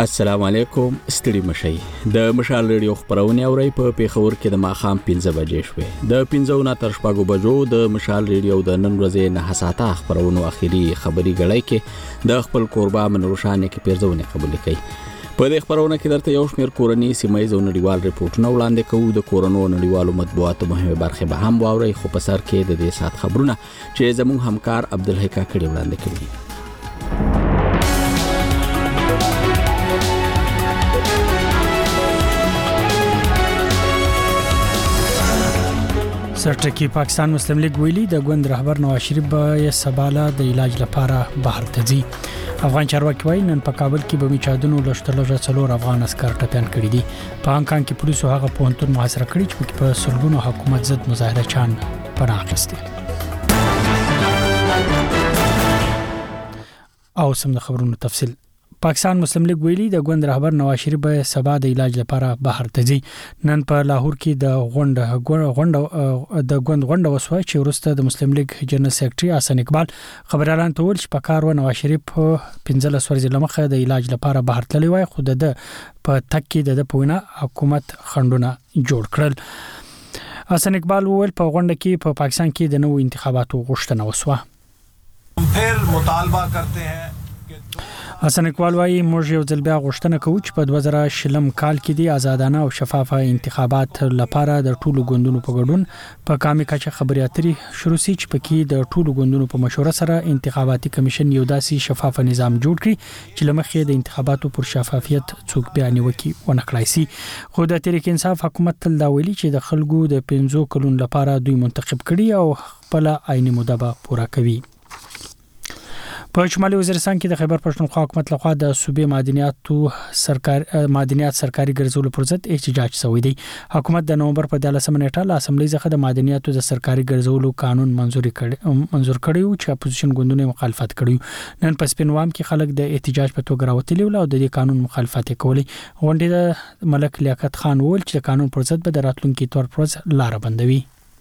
السلام علیکم ستړي مشي د مشال ریډیو خبرونه اوري په پیښور کې د ماخام 15 بجې شوې د 15 نه تر 6 بجو د مشال ریډیو د نن ورځې نه حساته خبرونو اخیری خبري غړای کې د خپل قربا منروشانه کې پیرزونه قبول کړي په دې خبرونه کې درته یو شمېر کورنۍ سیمایي نړیوال ریپورتونه وړاندې کوو د کورونو نړیوالو مطبوعاتو مهمه برخه به هم واوري خو په سر کې د دې سات خبرونه چې زموږ همکار عبدالحق کړي وړاندې کوي سرټکی پاکستان مسلم لیگ ویلي د ګوند رهبر نواز شریف به سباله د علاج لپاره بهر ته ځي افغان چارواکي وايي نن په کابل کې به میچادونو لشتلوجه څلور افغان عسكر ټپيان کړي دي په هانګ کې پولیسو هغه پونتون محاصره کړی چې په سلګونو حکومت ضد مظاهره چان پناه اخیستي او سم د خبرونو تفصیل پاکستان مسلم لیگ ویلي د ګوند رهبر نواز شریف به سبا د علاج لپاره بهر ته ځي نن په لاهور کې د غونډه وسوه چې ورسته د مسلم لیگ جنرال سیکریټري حسن اقبال خبريالان ته ویل چې په کار و نواز شریف 15 ورځې لمخه د علاج لپاره بهر تللی وای خو د په تک کې د پوینه حکومت خندونه جوړ کړل حسن اقبال ویل په غونډه کې په پاکستان کې د نوو انتخاباتو غوښتنه وسوه پھر مطالبه کرتے ہیں حسن اقبال وايي موږ یو ځل بیا غوښتنه کوو چې په 2000 کال کې د آزادانه او شفافه انتخابات لپاره د ټولو ګوندونو په ګډون په کامي کچه خبري اترې شروع شي چې پکې د ټولو ګوندونو په مشوره سره انتخاباتي کمیشن یو داسې شفاف نظام جوړ کړي چې لمخې د انتخاباتو پر شفافیت څوک بیان وکړي ونکړای شي خو د تحریک انصاف حکومت تل دا ویلي چې د خلکو د 15 کلونو لپاره دوی منتخب کړي او خپل عیني مدبه پوره کوي په شمالي وزیرستان کې د خیبر پښتونخوا حکومت لخوا د صوبې معدنیات سرکاري ګرځولو پر ضد احتجاج شوی دی حکومت د نومبر په 13 نیټه له اسمبلی څخه د معدنیاتو د سرکاري ګرځولو قانون منزور کړی او چې اپوزیشن ګوندونه مخالفت کړی نن په سپینوام کې خلک د احتجاج په توګه راوتلي او د دې قانون مخالفت کوي غونډه د ملک لیاقت خان وویل چې د قانون پر ضد به د راتلونکي تور پروز لار بندوي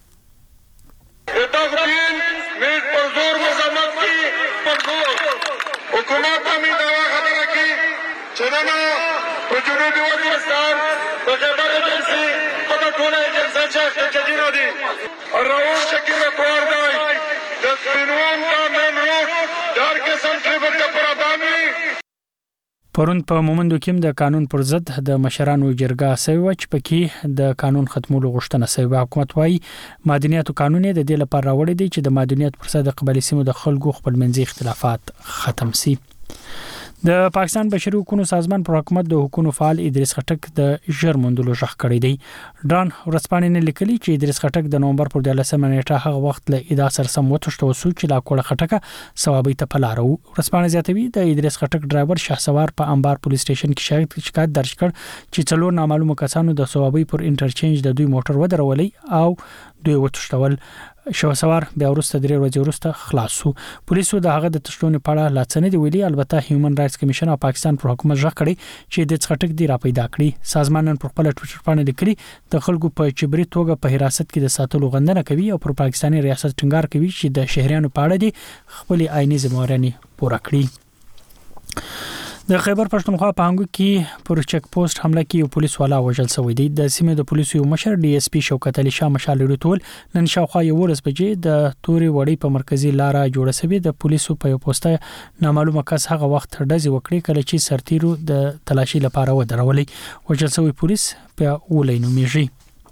حکومت امید دوا خبره کی چنانه په جنوبي وزیرستان په خیبر ایجنسی په ټوله ایجنسی چې جديرو دي روان شکل کور دی د سپینوم دا مین روډ دار کې سم ټریفیک ته پرابامي پرون په مومندو کې د قانون پر ضد د مشرانو جرګه سوي چې پکې د قانون ختمولو غوښتنه سوي حکومت وايي مدنیاتو قانون د دې لپاره راوړی دی چې د مدنیات پر ضد د قبلي سیمو د خلکو خپلمنځي اختلافات ختم شي د پاکستان بشري حقوقو سازمان پر حکومت د حقوقو فعال ادریس خټک د ژرمندلو ژغ کړی دی ډان ورسپانې لیکلي چې ادریس خټک د نومبر پر 13 نیټه هغه وخت له ادا سر سم وتښتو سو چې لا کوړه خټکه ثوابي ته پلارو ورسپانې زیاتوي د ادریس خټک ډرایور شهسوار په انبار پولیس سټیشن کې شکایت درج کړ چې څلور نامعلومه کسانو د ثوابي پر انټرچینج د دوی موټر ودرولې او دوی وتښتول شهسوار بیا ورسته 3 ورځې ورسته خلاص شو پولیسو د هغه د تشلون په اړه لاڅنې دی ویلي البته هیومن رائټس کمیشن او پاکستان پر حکومت ژغ کړی چې د خټک دی را پیدا کړی سازمان نن پر خپل ټویټر باندې لیکلي د خلکو په چبري توګه په حراست کې د ساتلو غندنه کوي او پر پاکستاني ریاست ټینګار کوي چې د شهريانو په اړه دي خپل عیني ذمہواري پوره کړی د خیبر پښتونخوا په هنګو کې پر چک پوسټ حمله کې یو پولیس والا وژل شوی دی د سیمې د پولیسو یو مشر ډي اس پی شوکت علي شاه مشال ورتول نن شاوخوا یو ورځ بجې د توري وړي په مرکزی لار جوړه شوی د پولیسو په یو پوسټه نامعلومه کس هغه وخت ډزې وکړي کله چې سرتیرو د تلاشي لپاره ودرولې وژل شوی پولیس په ولینو میږي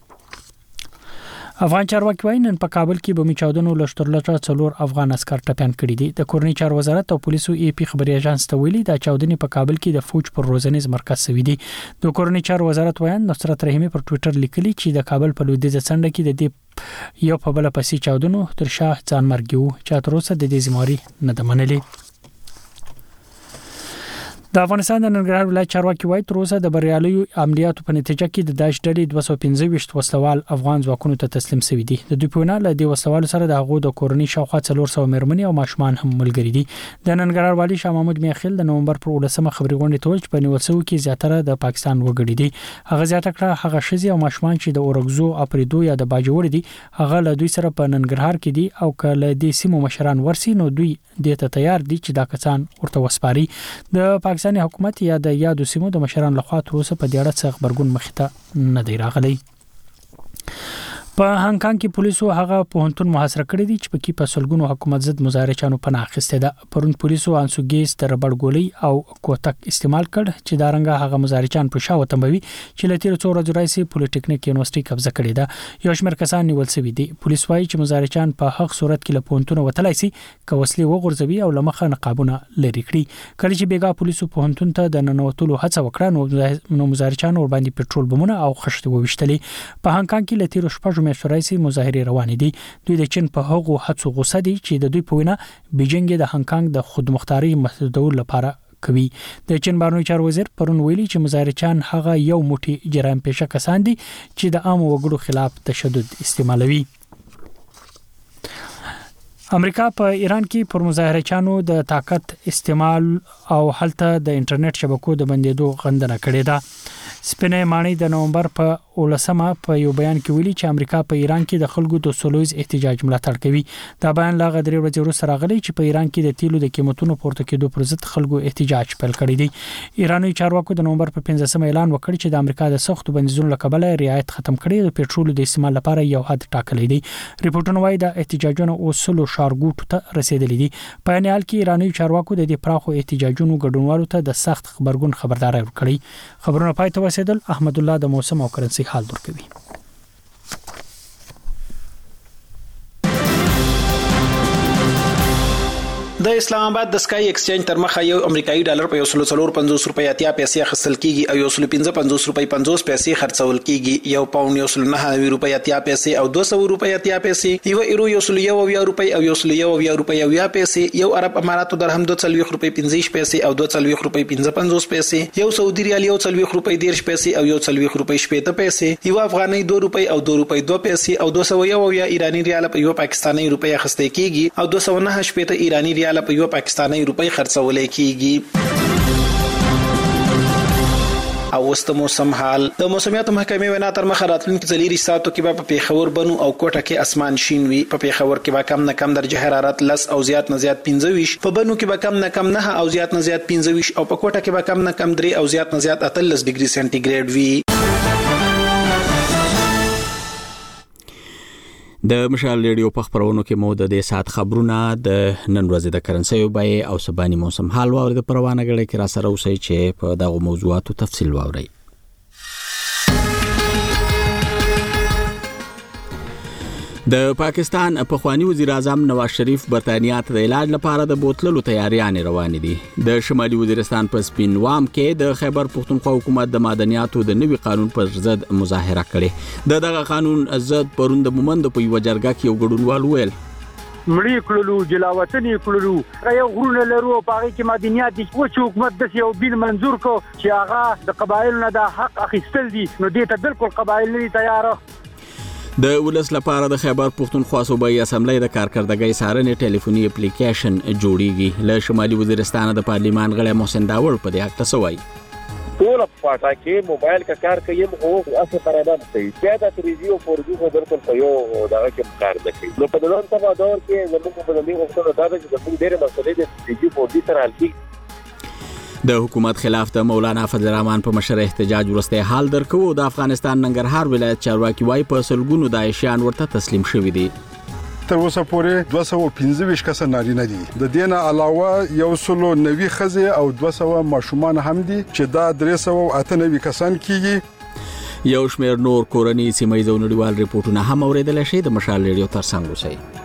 افغان چارواکي وايي نن په کابل کې به میچادونو لشترلچا څلور افغان عسكر ټپيان کړي دي د کورنۍ چار وزارت او پولیسو ای پی خبري اژانس ته ویلي د چاودنې په کابل کې د فوج پر روزنیز مرکز سوي دي د کورنۍ چار وزارت وایي نصرت رحیمي پر ټوئیټر لیکلي چې د کابل په لویدیځ څنډه کې د دې یو په بل پسې چاودنو تر شاه ځان مرګیو چې تر اوسه د دې زماري نه د منلي د افغانستان د ننګرهار ولایت چارواکي وایي تر اوسه د بریالیو عملیاتو په نتیجه کې د داعش ډلې 215 وسلوال افغان ځواکونو ته تسلیم شوي دي د دوی په وینا له دې وسلوالو سره د هغو د کورنۍ شاوخوا 400 مېرمنې او ماشومان هم ملګري دي د ننګرهار والی شاه محمود میاخیل د نومبر پر 18 خبري غونډې ته چې په نیول شوی کې زیاتره د پاکستان وګړي دي هغه زیاته کړه هغه شزي او ماشومان چې د اورګزو اپریدو یا د باجوړ دي هغه له دوی سره په ننګرهار کې دي او کله د سیمو مشران ورسي نو دوی د ته تیار دي چې دا کسان ورته وسپاري د پاکستاني حکومت یا د یادو سیمو د مشرانو لخوا تر اوسه په دې اړه څه خبرګون مخته نه دی راغلی. په هانګ کانګ کې پولیسو هغه پوهنتون محاصره کړی دی چې پکې په سلګونو حکومت ضد مظاهرچیانو پناه اخیسته ده. پرون پولیسو انسوګیس تر بړګولۍ او کوتک استعمال کړ چې دا رنګه هغه مظاهرچیان په شاو تموي چې لتیر څو ورځې راځي پولیټیکنیک یونیورسيټي قبضه کړې ده. یو شمېر کسان نیول شوي دي. پولیس وایي چې مظاهرچیان په هغه صورت کې له پوهنتون وتلای شي که وسلې وغورځوي او لمخه نقابونه لري کړي. کله چې بیګا پولیسو پوهنتون ته د ننوتلو هڅه وکړه نو مظاهرچیان ور باندې پټرول بمونه او خښتې وویشتلې. په هانګ کانګ کې لتیر شپږ میاشتې راځي مظاهرې روانې دي. دوی د چین په هغو هڅو غوسه دي چې د دوی په وینا بیجینګ د هانګ کانګ د خودمختاري محدودول لپاره کوي. د چین بهرنی چارو وزیر پرون ویلي چې مظاهرچیان هغه یو موټی جرائم پیشه کسان دي چې د عام وګړو خلاف تشدد استعمالوي. امریکا په ایران کې پر مظاهرچیانو د طاقت استعمال او هلته د انټرنیټ شبکو د بندیدو غندنه کړې ده. سپینې مانی د نومبر په 18 په یو بیان کې ویلي چې امریکا په ایران کې د خلکو د سولویز احتجاج ملاتړ کوي. دا بیان لا غدري ورځې وروسته راغلی چې په ایران کې د تیلو د قیمتونو پورته کېدو پر ضد خلکو احتجاج پیل کړی دی. ایراني چارواکو د نومبر په 15 اعلان وکړ چې د امریکا د سختو بندیزونو لکبله رعایت ختم کړي او پېټرول د استعمال لپاره یو حد ټاکلی دی. ریپورتونه وايي د احتجاجونو اوسلو شارګوټ ته رسیدلې دي. په یعنی حال کې ایراني چارواکو د دې پراخو احتجاجونو ګډونوالو ته د سخت خبرګون خبرداري ورکړي. خبرونه پای ته ورسېدل. احمد الله د موسم او کرنسي حال درکوي. د اسلام آباد د سکای ایکسچینج تر مخه یو امریکایي ډالر په 1.50 روپۍ اتیا پیسې خرڅل کیږي او 1.55 روپۍ 50 پیسې خرڅول کیږي. یو پاوند 1.9 روپۍ اتیا پیسې او 200 روپۍ اتیا پیسې. یو ایرو 1.1 روپۍ او 1.1 روپۍ اویا پیسې. یو عرب اماراتو درهم 2.40 روپۍ 15 پیسې او 2.40 روپۍ 55 پیسې. یو سعودي ریال 1.40 روپۍ 10 پیسې او 1.40 روپۍ 70 پیسې. یو افغاني 2 روپۍ او 2 روپۍ 2 پیسې او 201 ایرانی ریال په یو پاکستاني روپۍ اخیستل کیږي او 209 ایرانی ریال په یو پاکستاني روپۍ خرڅولې کیږي. او وست موسم حال د موسمیات محکمې وینا تر مخه راتلونکي ځلې ساتو کې په پیښور بنو او کوټه کې اسمان شین وي. په پیښور کې به کم نه کم درجه حرارت 10 او زیات نه زیات 15. په بنو کې به کم نه کم 9 او زیات نه زیات 15 او په کوټه کې به کم نه کم 3 او زیات نه زیات 13 ډیګري سنټیګریډ وي. د مشال ریډیو په خبرونو کې مو د دې سات خبرونه د نن ورځې د کرنسي بیه او سباني موسم حال واوري د پروانه غړي کې را سره اوسئ چې په دغه موضوعاتو تفصیل واوري. د پاکستان پخوانی وزیر اعظم نواز شریف برتانیا ته د علاج لپاره د بوتللو تیاریانې روانې دي. د شمالي وزیرستان په سپینوام کې د خیبر پختونخوا حکومت د معدنیاتو د نوي قانون پر ضد مظاهره کړې. دغه قانون ضد پرون د مومند په یو جرګه کې یو ګډونوال ویل مړی کړلو جلاوطنې کړلو یو غرونه لرو په هغه کې معدنیات دي چې حکومت د یو بیل منظور کو چې هغه د قبایلو نه د حق اخیستل دي نو دې ته بالکل قبایل نه تیار. د ولس لپاره د خیبر پختونخوا صوبایي اسمبلی د کارکردګۍ څارنې ټلیفوني اپلیکیشن جوړیږي. له شمالي وزیرستان د پارلیمان غړی محسن داوړ په دې حق څه وایي. ټول په کې موبایل کا کار کوي او اسه پرادم کوي چې دا تریزیو فورجو په درته په یو دغه کې کار نه کوي. نو په دغه تبادل کې زموږ په دې وختونو دا چې زموږ ډېر مسلې د تریزیو فورجو سره حل کیږي. د حکومت خلاف د مولانا فضل الرحمن په مشر احتجاج ورسته حال درکو. د افغانستان ننګرهار ولایت چارواکي وايي په سلګونو داعشیان ورته تسلیم شوي دي. تر اوسه پورې 215 کس نارینه دي. د دینه علاوه 190 خزه او 200 ماشومان هم دي چې دا 398 کسان کیږي. یو شمېر نور کورنۍ سیمه ییز نړیوال ریپورتونه هم اوریدل شي. د مشال ریډیو ترڅنګ اوسئ.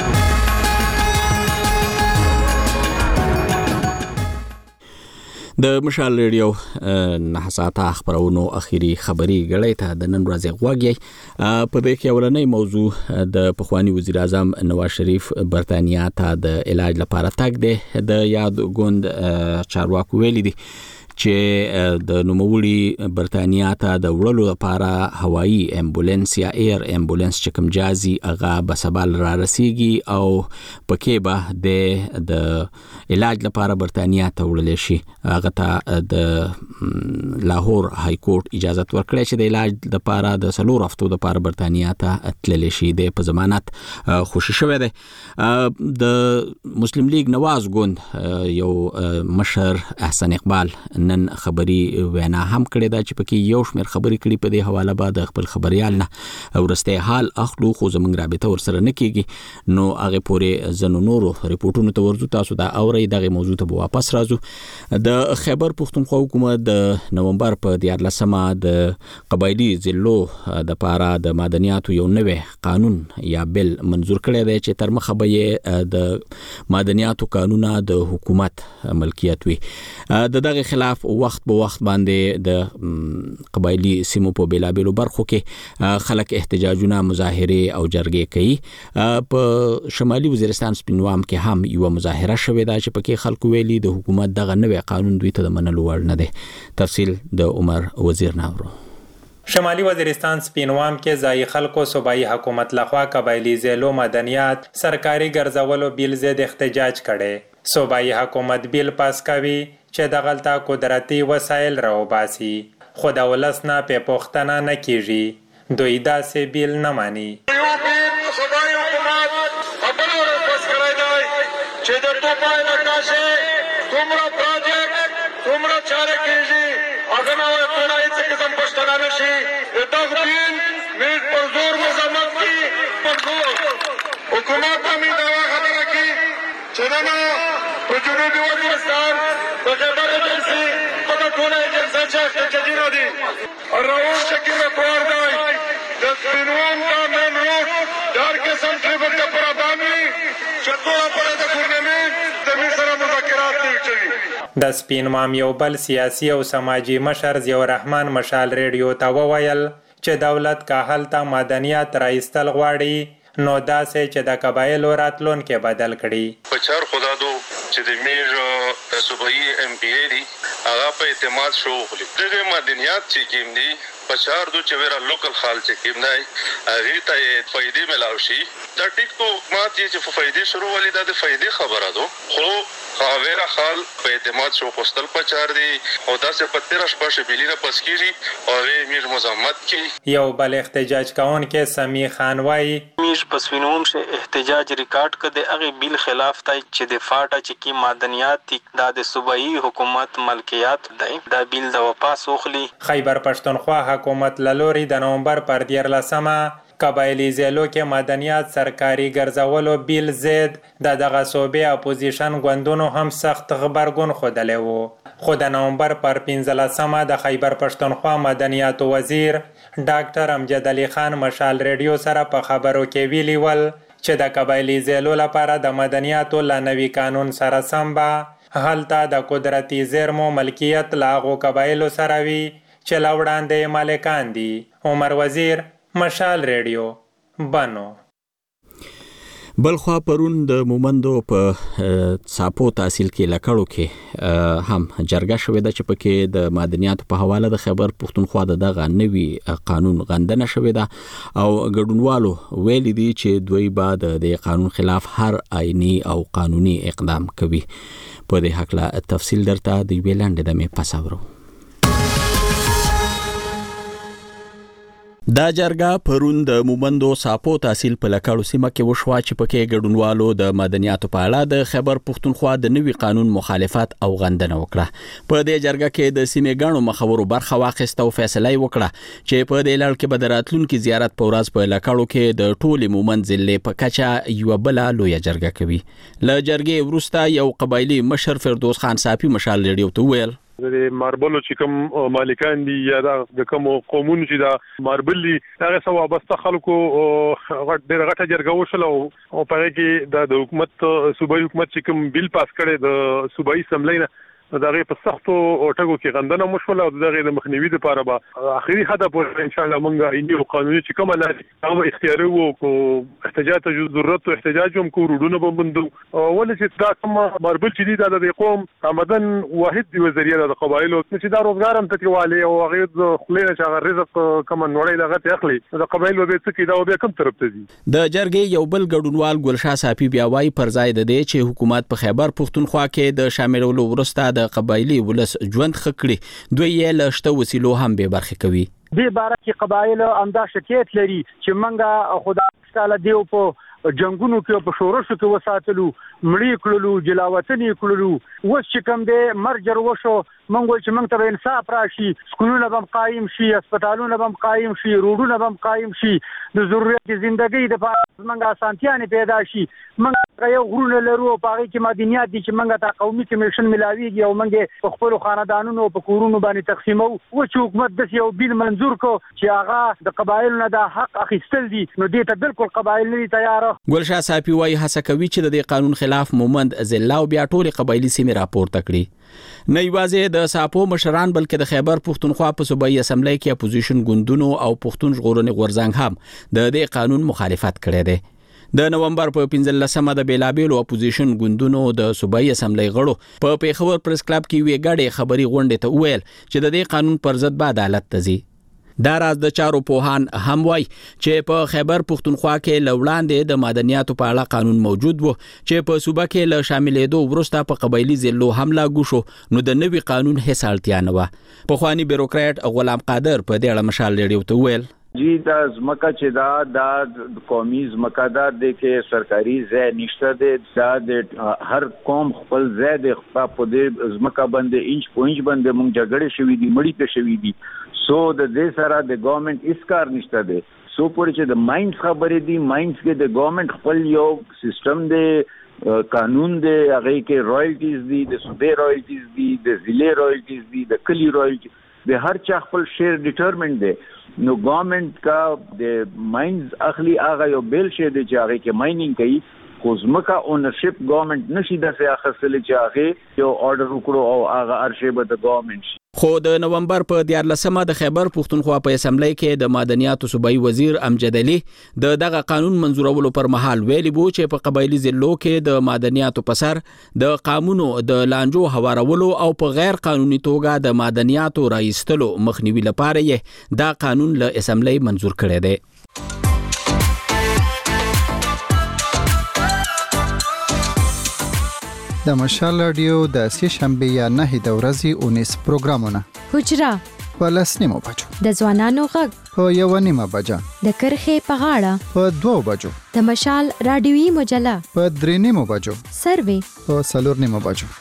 د مشال ریډیو نه ساته خبرونو اخیری خبري غړې ته د نن ورځې غوږی. په دې کې ورنۍ موضوع د پخوانی وزیر اعظم نواز شریف برتانیا ته د علاج لپاره تګ دی. د یاد ګوند چارواکو ویلي دي چې د نوموړي برتانیا ته د وړلو لپاره هوایی امبولانس یا ایر امبولانس چې کوم جازي هغه بسبال را رسیږي او پکې به د علاج لپاره برتانیا ته وړل شي. هغه ته د لاهور های کورټ اجازه ورکړه چې د علاج لپاره د 4 هفتو لپاره برتانیا ته تللی شي. د په ضمانت خوشی شوی دی. د مسلم لیگ نواز ګوند یو مشر احسن اقبال نن خبري وینا هم کړې ده چې پکې یو شمېر خبرې کړي په دې حواله بعد خپل خبريال نه ورسته حال اخلو خو زمونږ رابطه ورسره نه کیږي نو هغه پورې زنو نورو ریپورتونو ته ورځو. تاسو دا اوري دغه موضوع ته واپس راځو. د خیبر پختونخوا حکومت د نومبر په 14مه د قبایلی ضلعو د پاره د مدنیاتو یو نوې قانون یا بل منظور کړی دی چې تر مخه به د مدنیاتو قانونا د حکومت ملکیت وي. د دغه خلاف وخت په وخت باندې د قبایلی سیمو په بیلابیلو برخو کې خلک احتجاجونه مظاهره او جرګې کوي. په شمالي وزیرستان سپینوام کې هم یو مظاهره شوې ده چې پکې خلکو ویلي د حکومت دغه نوې قانون دوی ته د منلو وړ نه دی. تفصیل د عمر وزیر ناورو. شمالي وزیرستان سپینوام کې ځای خلکو صوبایي حکومت لخوا قبایلی ضلعو مدنیات سرکاري ګرځولو بیل ضد احتجاج کړي. صوبایي حکومت بیل پاس کوي چې د غلطه قدرتي وسایل راوباسي خو د ولس نه په پوښتنه نه کیږي. دوی داسې بیل نه مانی. صوبایي حکومت خبره راپاس کړی دی چې د توپای نقاشې څومره پروجیکټ څومره چارې کیږي هغه نه ورته هیڅ قسم پوښتنه نشي. دغه بیل میز پر زور مزمت کی پر زور حکومت هم دا خبره کی چې نه په جنوبي وزیرستان په خیبر ایجنسي په ټوله ایجنسي چې تجربه دي راون شکل کار دی د سپینوام دا مین روډ دار کې سم ټریفک ته پرابامي شکوه پر د ګورنمنت د سره مذاکرات کوي. د سپینوام یو بل سیاسي او سماجی مشر ضیاء الرحمن مشال ریډیو ته وویل چې دولت کاهل ته مدنیات راایستل غواړي نو داسې چې د قبایلو راتلونکي بدل کړي. پچار خدا دو چې د میر صوبایي ام پی ای دی هغه په اعتماد شو خلی دغه مدنیات چې کیم دي پچار دو چې ورا لوکل خال چې کیم دی هغه ته فائدې ملاوي شي. دا ټیک تو مات چې فائدې شروع ولې د فائدې خبره دو خو خاویرا خال په اعتماد شو خوستل پچار دی او داسې په 13 پښه بیلینا پس کیږي او میر مزمت کی. یو بل احتجاج کون کې سمی خان وای میر پسوینوم سے احتجاج ریکارڈ کده هغه بیل خلاف تای چې د فاټا چې کی مدنیات د صوبایي حکومت ملکیت دی دا بیل د واپس اخلي. خیبر پښتونخوا حکومت لوري د نومبر پر 14مه قبایلی ضلعو کې مدنیات سرکاري ګرځولو بیل ضد دغه صوبې اپوزیشن ګوندونو هم سخت خبرګون خوده وو. خو د نومبر پر 15مه د خیبر پښتونخوا مدنیات وزیر ډاکټر امجد علي خان مشال ریډیو سره په خبرو کې ویلي ول چې د قبایلی ضلعو لپاره د مدنیاتو لنوي قانون سره سم به هلته د قدرتي زیرمو ملکیت لاغو قبایلو سره وي چې لوړاندې مالکان دي. عمر وزیر مشال ریډیو بنو. بلخوا پرون د مومندو په صاپو تحصیل کې لکړو کې هم جرګه شوې ده چې پکې د مدنیاتو په حواله د خیبر پختونخوا دغه نوي قانون غندنه شوې ده او ګډونوالو ویل دي چې دوی بعد د قانون خلاف هر آئینی او قانوني اقدام کوي. په دې حق لا تفصیل درته د ویلاند د مې پاساورو. دا جرګه پرون د مومندو صاپو تحصیل په لکړو سیمه کې وشوه چې پکې ګډونوالو د مدنیاتو په اړه د خیبر پختونخوا د نوي قانون مخالفت او غندنه وکړه. په دې جرګه کې د سیمې ګڼو مخورو برخه واخیسته او فیصله وکړه چې په دې لړ کې به د راتلونکي زیارت په ورځ په لکړو کې د ټولې مومند ضلع په کچه یو بل لوی جرګه کوي. ل جرګې وروسته یو قبایلی مشر فردوس خان صافي مشال ریډیو ته ویل د ماربلو چې کوم مالکان دي یا د کوم قومونو چې دا ماربل دي هغه سو وابسته خلکو ډېر غټه جرګه وشله او په کې د حکومت صوبایي حکومت چې کوم بیل پاس کړي د صوبایي اسمبلی نه دغه په سختو ټکو کې غندنه مشوله او دغه د مخنیوي لپاره به اخري هدف ان شاء الله مونږ عیني قانوني چې کومه لاري هغه اختیاري وو کو احتجاج ته ضرورت او احتجاج هم کو روډونه به بندو ولې چې دا کوم مربوط دي د قوم آمدن واحد دی وزریه د قبایلو چې دا روزګار هم تکواله او هغه خلینه چې هغه رزق کوم نوړی دغه اخلي د قبایلو به څه کې دا به کوم طرف ته دي د جرګې یو بل ګډونوال ګلشاه صافي بیا وايي پر ځای د دې چې حکومت په خیبر پښتونخوا کې د شاملولو ورسته د قبایلی ولس ژوند خکړي دوی یې لشته وسیلو هم به برخه کوي دې باره کې قبایل امدا شکایت لري چې منګه خدای تعالی دیو په جنگونو کې په شورشو کې وساتلو مړی کړلو جلاوطنی کړلو وس چې کوم دې مرجر وشو منګول چې منګ ته انصاف راشي سکولونه هم قائم شي هسپتالونه هم قائم شي روډونه هم قائم شي د ضرورت ژوندۍ د منګ اسانتیاں پیدا شي منګ یو غرونه لرو په هغه کې مدنیات دي چې منګ ته قومي کمیشن ملاويږي او منګ په خپل خاندانونو په کورونو باندې تقسیمو او چې حکومت د یو بیل منزور کو چې هغه د قبایلو نه د حق اخیستل دي نو دې ته بالکل قبایل نه تیار ګلشاه صافي وايي هڅه کوي چې د قانون خلاف مومند ضلع او بیا ټول قبایلی سیمې راپورته کړي نه یوازې د ساپو مشران بلکې د خیبر پښتونخوا په صوبایي اسمبلی کې اپوزیشن ګوندونو او پښتون ژغورنې غورځنګ هم د دې قانون مخالفت کړی دی د نومبر په 15مه د بیلابیلو اپوزیشن ګوندونو د صوبایي اسمبلی غړو په پیښور پریس کلب کې وی غړي خبري غونډه ته ویل چې د دې قانون پر ضد به عدالت تزي دا راز د چارو پوهان هم وای چې په خیبر پښتونخوا کې لوړاندې د مدنیاتو په اړه قانون موجود وو چې په صوبه کې له شاملېدو وروسته په قبایلی ضلعو هم لاګو شو نو د نوي قانون هیڅ اړتیا نه و په خواني بیروکرات غلام قادر په دې اړه مشال لري ته ویل جی دا زمکا چې دا قومي زمکا دا د کې سرکاري ځای نشته دا د هر قوم خپل ځای د خپل په دې زمکا باندې انچ پوینچ باندې مونږ جګړه شوې دي مړی ته شوې دي سو د دې سره د ګورنمنت اس کار نشته دی سو پورې چې د ماینز خبرې دي ماینز کې د ګورنمنت خپل یو سیستم دی قانون دی هغه کې رایلټیز دي د صوبې رایلټیز دي د ضلع رایلټیز دي د کلی رایلټیز د هر چا خپل شیر ډیټرمنټ دی نو ګورنمنت کا د ماینز اخلي هغه یو بیل شه دی چې هغه کې ماینینګ کوي خو ځمکه اونرشپ ګورنمنت نشي داسې اخیستلی چې هغه یو آرډر وکړو او هغه ارشیب د ګورنمنت شي خو د نومبر په 14مه د خیبر پښتونخوا په اسمبلی کې د مدنیاتو صوبایي وزیر امجد علي دغه قانون منزورولو پر مهال ویلي وو چې په قبایلی ضلعو کې د مدنیاتو په سر د قانونو د لانجو هوارولو او په غیر قانوني توګه د مدنیاتو راایستلو مخنیوي لپاره یې دا قانون له اسمبلی منزور کړی دی د مشال رادیو د سې شنبه یا 9 د ورځې 19 پروګرامونه حجره په 10:30 بجو د ځوانانو غږ په 1:30 بجه د کرخه په غاړه په 2 بجو د مشال رادیوي مجله په 3:30 بجو سروي په 4:30 بجو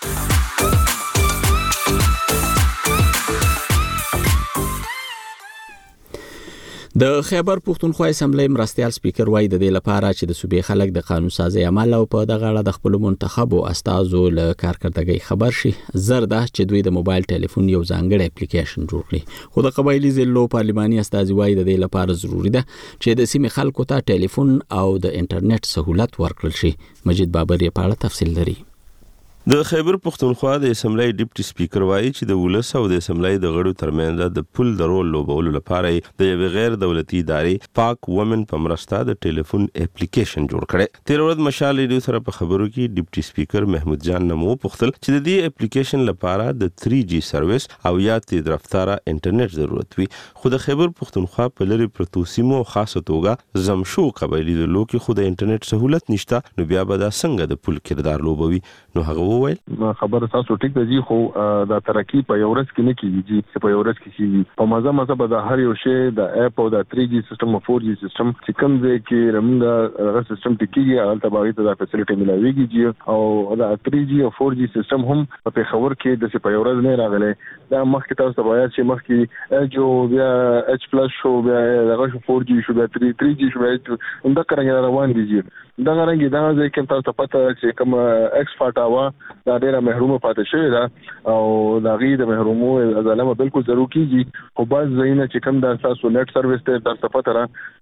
د خیبر پښتونخوا اسمبلی مرستيال سپیکر وای د دې لپاره چې د صوبې خلک د قانون سازي عمل او په دغه اړه د خپل منتخبو استازو له کارکړتګۍ خبر شي زرده چې دوی د موبایل ټلیفون یو ځانګړی اپلیکیشن جوړ کړي خو د قبایلی ضلعو پارلماني استازي وای د دې لپاره ضروری ده چې د سیمې خلکو ته ټلیفون او د انټرنیټ سہولت ورکړل شي مجید بابر یې په اړه تفصیل لري د خیبر پښتونخوا د اسمبلی ډیپټي سپیکر وایي چې د ولس او د اسمبلی د غړو ترمنځ د پول د رول لوبولو لپاره د یو غیر دولتي ادارې پاک وومن په مرسته د ټلیفون اپلیکیشن جوړ کړي تیر ورځ مشال ریډیو سره په خبرو کې ډیپټي سپیکر محمود جان نمو پوښتل چې د دې اپلیکیشن لپاره د 3G سرویس او یا تیز رفتار انټرنیټ ضرورت وي خو د خیبر پښتونخوا په لری پروتو سیمو خاصه توګه زمشو قبایلی د لوکي خو د انټرنیټ سہولت نشته نو بیا به دا څنګه د پول کردار لوبوي نو هغه وویل خبر تاسو ټیک دی خو دا ترقی په یو ورځ کې نه کیږي چې په یو ورځ کې کیږي په مزه به د هر یو شی د اپ او د 3G سیستم او 4G سیستم چې کوم ځای کې رمنګ هغه سیستم ټیکيږي هغه تبعی ته د فیسیلیټي ملاويږي او د 3G او 4G سیستم هم په خبر کې د په یو ورځ نه راغلی دا مخکې تاسو تبعی چې مخکې جو بیا H+ شو بیا دغه 4G شو بیا 3G شو بیا دا څنګه روان دي دا غره دا ځکه چې تاسو پته چې کوم ایکس فاټاوا دا ډیره محرومه پاتې شوې ده او دا غي د محرومو ځلمه بالکل ضروري کیږي خو باز زینه چې کوم د تاسو نت سرویس ته تاسو پته را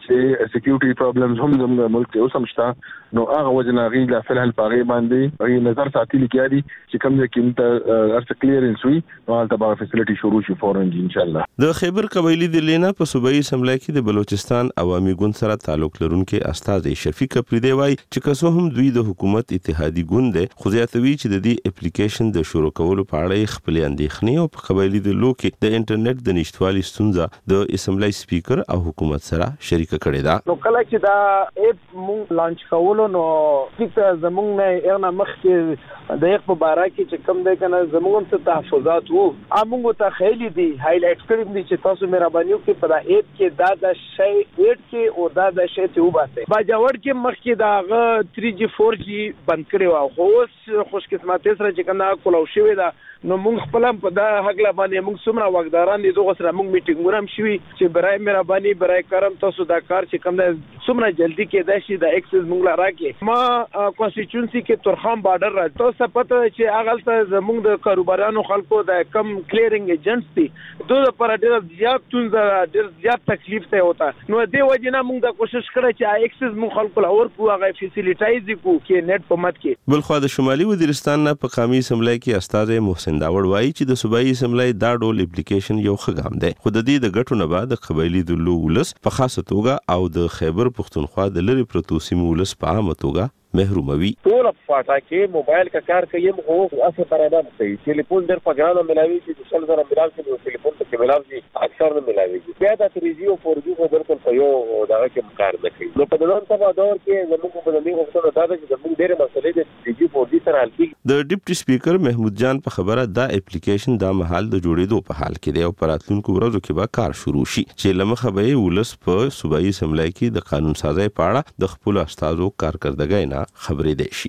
چې سکیورټي پرابلمز هم زموږ ملک ته اوسم شته نو هغه وجنه غي لا فلحال پاره باندې غي نظر ساتلی کیږي چې کوم ځکه انت ارڅ کلیرنس وي نو هلته به فیسیلیټي شروع شي فورن ان شاء الله. د خیبر قبایلی د لینا په صوبایي اسمبلی کې د بلوچستان عوامي ګوند سره تعلق لرونکي استاد شفیق پریدي وای چې کسو هم دوی د حکومت اتحادي ګوند خو زیاتوي چې د دې اپلیکیشن د شروع کولو په اړه خپل اندېښنې او په قبایلی د لوکي د انټرنیټ د نشټوالي ستونزه د اسمبلی سپیکر او حکومت سره شریکه کړې ده. نو کله چې دا اپ مونږ لانچ کولو نو چې زمونږ نه ارنا مخ کې د یک په باره کې چې کم دی کنه زمونږ څه تحفظات وو امونږ ته خېلی دي هایلایټ کړم دي چې تاسو مهرباني وکړئ په دا اپ کې دا شی ایډ کې او دا شی ته وباسه باجوړ کې مخ کې دا 3G 4G بند کړی و خو اوس خوش قسمت سره چې کنه کولاو شوی دا نو مونږ خپل په دا حق لا باندې مونږ څومره واګداران دي دغه سره مونږ میټینګ هم شوي چې برای مهرباني برای کرم تاسو دا کار چې کوم د څومره جلدی کې دا شي د ایکسس مونږ لا راکې ما کانسټیټیوشنسي کې تورخم بارډر را تاسو پته چې اغل ته زمونږ د کاروبارانو خلکو د کم کلیرینګ ایجنټس دي دوی پر ډیر زیات تونځ ډیر زیات تکلیف ته وتا نو دې وجنه مونږ د کوشش کړی چې ایکسس مونږ خلکو لا ور کو هغه فیسیلیټایز کو کې نت په مت کې. بل خو د شمالي وزیرستان نه په قومي اسمبلی کې استاد محسن داوړ وایي چې د صوبایي اسمبلی دا ډول اپلیکیشن یو ښه ګام دی خو د دې د ګټو نه بعد د قبایلی د لولس په خاصه توګه او د خیبر پښتونخوا د لری پروتو سیمو ولس په عامه توګه محروموي. ټول فاټا کې موبایل کا کار کوي مو اسه پرادم کوي ټلیفون در پګرانو ملاوي چې څل زره ملاوي چې ټلیفون ته ملاوي اکثر نه ملاوي بیا د 3G او 4G خو بالکل په یو دا کې کار نه کوي نو په دغه په دور کې زموږ په دې وختونو دا چې زموږ ډېر مسلې د 3G 4G سره حل کیږي. د ډیپټي سپیکر محمود جان په خبره دا اپلیکیشن دا محل د جوړېدو په حال کې دی او په راتلونکو ورځو کې به کار شروع شي چې لمخه به ولس په صوبایي اسمبلی کې د قانون سازي په اړه د خپل استادو کارکردګۍ نه خبرې دي.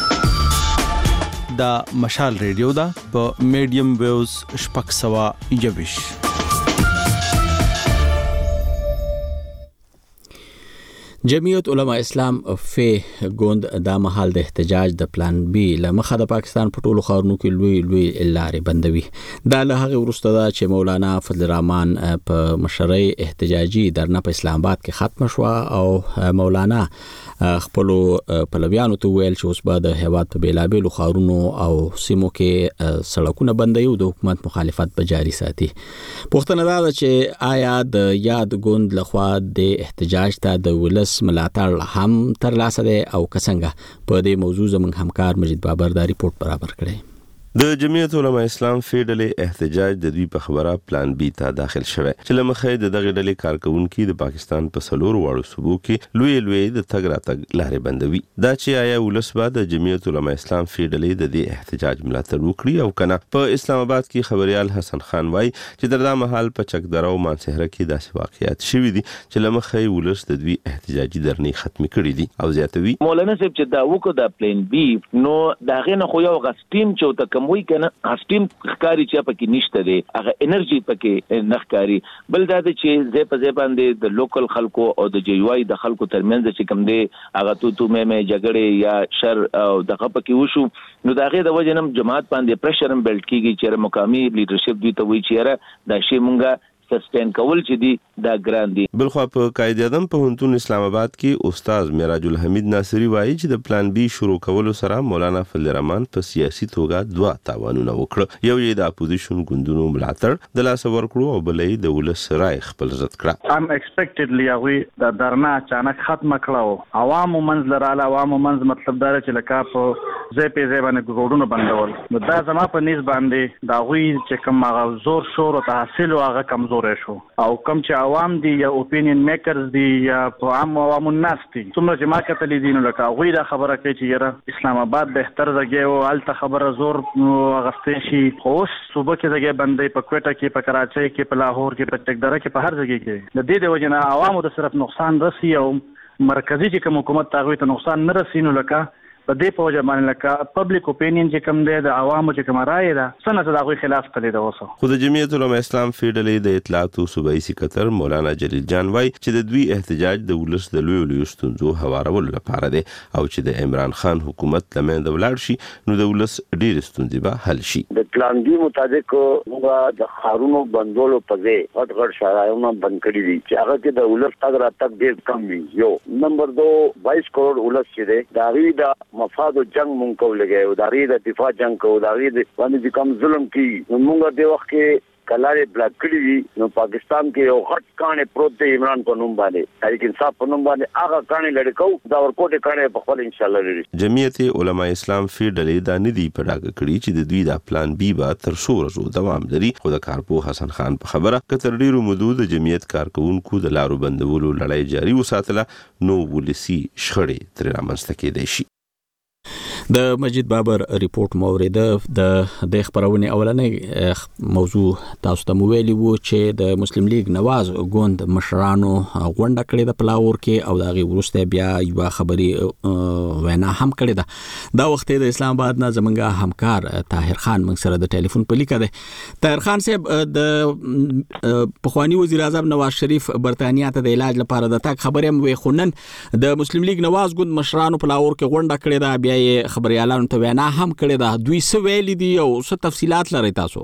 دا مشال ریډیو دا په میډیم ویوز شپږ سوه یویش. جمعیت علما اسلام فی ګوند دا مهال د احتجاج د پلان بی لمخه د پاکستان په ټولو ښارونو کې لوی لارې بندوي. دا له هغه وروسته ده چې مولانا فضل الرحمن په مشرۍ احتجاجي درنه په اسلام آباد کې ختم شو او مولانا خپل پلویانو ته ویل چې اوس به د هیواد په بیلابېلو ښارونو او سیمو کې سړکونه بندوي او د حکومت مخالفت به جاري ساتي. پوښتنه دا ده چې آیا د یاد ګوند لخوا د احتجاج ته د ولس ملاتړ هم ترلاسه دی او څنګه په دې موضوع زموږ همکار مجید بابر دا ریپورت برابر کړی. د جمعیت علما اسلام فی ډلې احتجاج د دوی په خبره پلان بی ته داخل شوه چې لمخه د دغه ډلې کارکونکو د پاکستان په سلور واړو صوبو کې لوی د تګ راتګ لارې بندوي. دا چې آیا ولس به د جمعیت علما اسلام فی ډلې د دې احتجاج ملاتړ وکړي او کنه. په اسلام آباد کې خبريال حسن خان وای چې دردا محل په چکدره او مانسهره کې داسې واقعیت شوي دي چې لمخه ولس د دوی احتجاجي درنې ختم کړي دي او زیاتوي. مولانا صاحب چې دا وکړه د پلان بی نو دا غنه خو یو غسټیم چې کوموي کنه هستیم ښکاری چې پکې نشته دی هغه انرژي پکې نخکاری بل دا چې زه په ځای باندې د لوکل خلکو او د جیوای د خلکو ترمنځ چې کوم دی هغه تو مې جګړې یا شر او دغه پکې وشو نو دا غي د وجنم جماعت باندې پریشر هم بلټ کیږي چې مقامي لیډرشپ دوی ته وی چې دا شی مونږه سسټین کول چې دی دا ګران دي. بل خو په قائد اعظم پوهنتون اسلام آباد کې استاد معراج الحمید ناصری وایي چې د پلان بی شروع کولو سره مولانا فضل الرحمن په سیاسي توګه دوه تاوانونه وکړه. یو یې د اپوزیشن ګوندونو ملاتړ د لاس ورکړو او بلې د ولس رای خپل ضد کړه. ام ایکسپیکټډلی هغه د درنا اچانک ختم کړو عوامو منځ لراله عوامو منځ مطلب دا چې لکه په ځای په ځای باندې روډونه بندول نو دا زما په نس باندې دا غوي چې کوم هغه زور شور او تحصیل او هغه کمزور شو او کوم چې عوام دي یا اوپینین میکرز دي یا په عام عوام الناس دي څومره چې ما کتلې دي نو لکه غوي دا خبره کوي چې یاره اسلام آباد بهتر ځای او الته خبره زور غستې شي اوس صوبه کې ځای بندي په کوټه کې په کراچۍ کې په لاهور کې په ټکدره کې په هر ځای کې د دې وجه نه عوامو د صرف نقصان رسي او مرکزی چې کوم حکومت تاغوي ته نقصان نه رسي نو لکه په دې پوجا باندې لکه پبلک اپینین چې کوم دی د عوامو چې کوم رائے ده سنه د هغه خلاف کړي دا اوسه. خو د جمعیت العلماء اسلام فیډلې د اطلاعات او صوبایي سکرټر مولانا جلیل جان وای چې د دوی احتجاج د ولس د لوی ستونزو هوارولو لپاره دی او چې د عمران خان حکومت لمنځه ولاړ شي نو د ولس ډېر ستونزې به حل شي. د پلان دی مطابق موږ د خارونو بندولو په ځای غټ شارعونه بند کړی دي چې هغه کې د ولس تګ راتګ ډېر کم وي. یو نمبر 2 22 کروڑ ولس چې دی دا غي د مفاد جنگ مونږ کولګي او دا غي د دفاع جنگ کو دا غي د باندې کوم ظلم کی موږ د وخت کې کلارې بلاک کړی دي نو پاکستان کې یو غټ کانې پروت دی عمران په نوم باندې تحریک انصاف په نوم باندې هغه کانې لړ کو دا ورکوټه کانې په خپل ان شاء الله لري. جمعیت علماء اسلام فیډلې دا ندی پډاګه کړی چې د دوی دا پلان بی با تر څو ورځې دوام لري. خو د کارپو حسن خان په خبره کتر ډیرو مودود جمعیت کارکونکو د لارو بندولو لړۍ جاری وساتله نو ولسی شخړې تر رامنځته کېدې شي. د مجید بابر ریپورت مورید د خبرونه اولنې موضوع تاسو ته ویلي وو چې د مسلم لیگ نواز ګوند مشرانو غونډه کړې ده پلاور کې او دا غي ورسته بیا یو خبري وینا هم کړې ده. دا وخت د اسلام آباد نه زمونږه همکار طاهر خان موږ سره د ټلیفون په لیکه ده. طاهر خان صاحب د پخوانی وزیر اعظم نواز شریف برتانیا ته د علاج لپاره د تاک خبرې هم وي خونن د مسلم لیگ نواز ګوند مشرانو پلاور کې غونډه کړې ده بیا یې خبريالانو ته وینا هم کړې ده. دوی څه ویلي دي او څه تفصيلات لري تاسو؟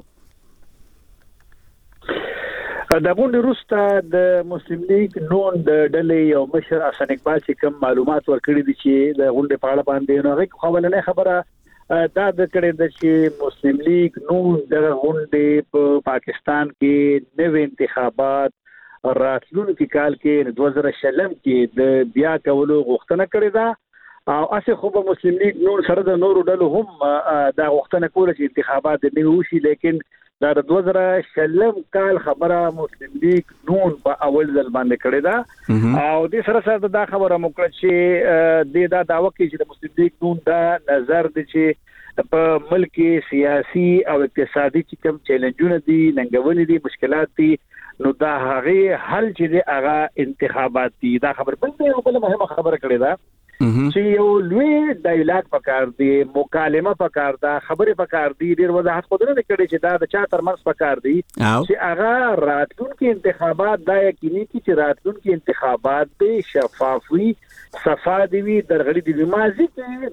د غونډې وروسته د مسلم لیگ نون د ډلې یو مشر حسن اقبال چې کوم معلومات ورکړي دي چې د غونډې په اړه باندې نو هغه خبرونه خبره دا د کړي د چې مسلم لیگ نون د غونډې په پاکستان کې نوې انتخابات راتلونکي کال کې 2020 کې د بیا کولو غوښتنه کړې ده او اسه خو به مسلم لیگ نور سره د نورو ډلو هم دا غوښتنه کوله چې انتخابات نه وشي لیکن دا د 2020 کال خبره مسلم لیگ نور په اول ځل باندې کړې ده او د سره سره دا خبره مکړه چې دا داوا کوي چې د مسلم لیگ نور دا نظر دي چې په ملک سیاسي او اقتصادي چې کوم چیلنجونه دي ننګونې دي مشکلات دي نو دا هغه حل چې هغه انتخابات دي. دا خبر بل مهمه خبره کړې ده چې یو لوی ډایلاګ پکار دی مکالمه پکار ده خبره پکار دی ډیر وضاحت خو نه کړي چې دا د چا ترمنځ پکار دی چې هغه راتلونکي انتخابات دا یقیني چې راتلونکي انتخابات به شفاف وي صفا دي درغړي دي مازی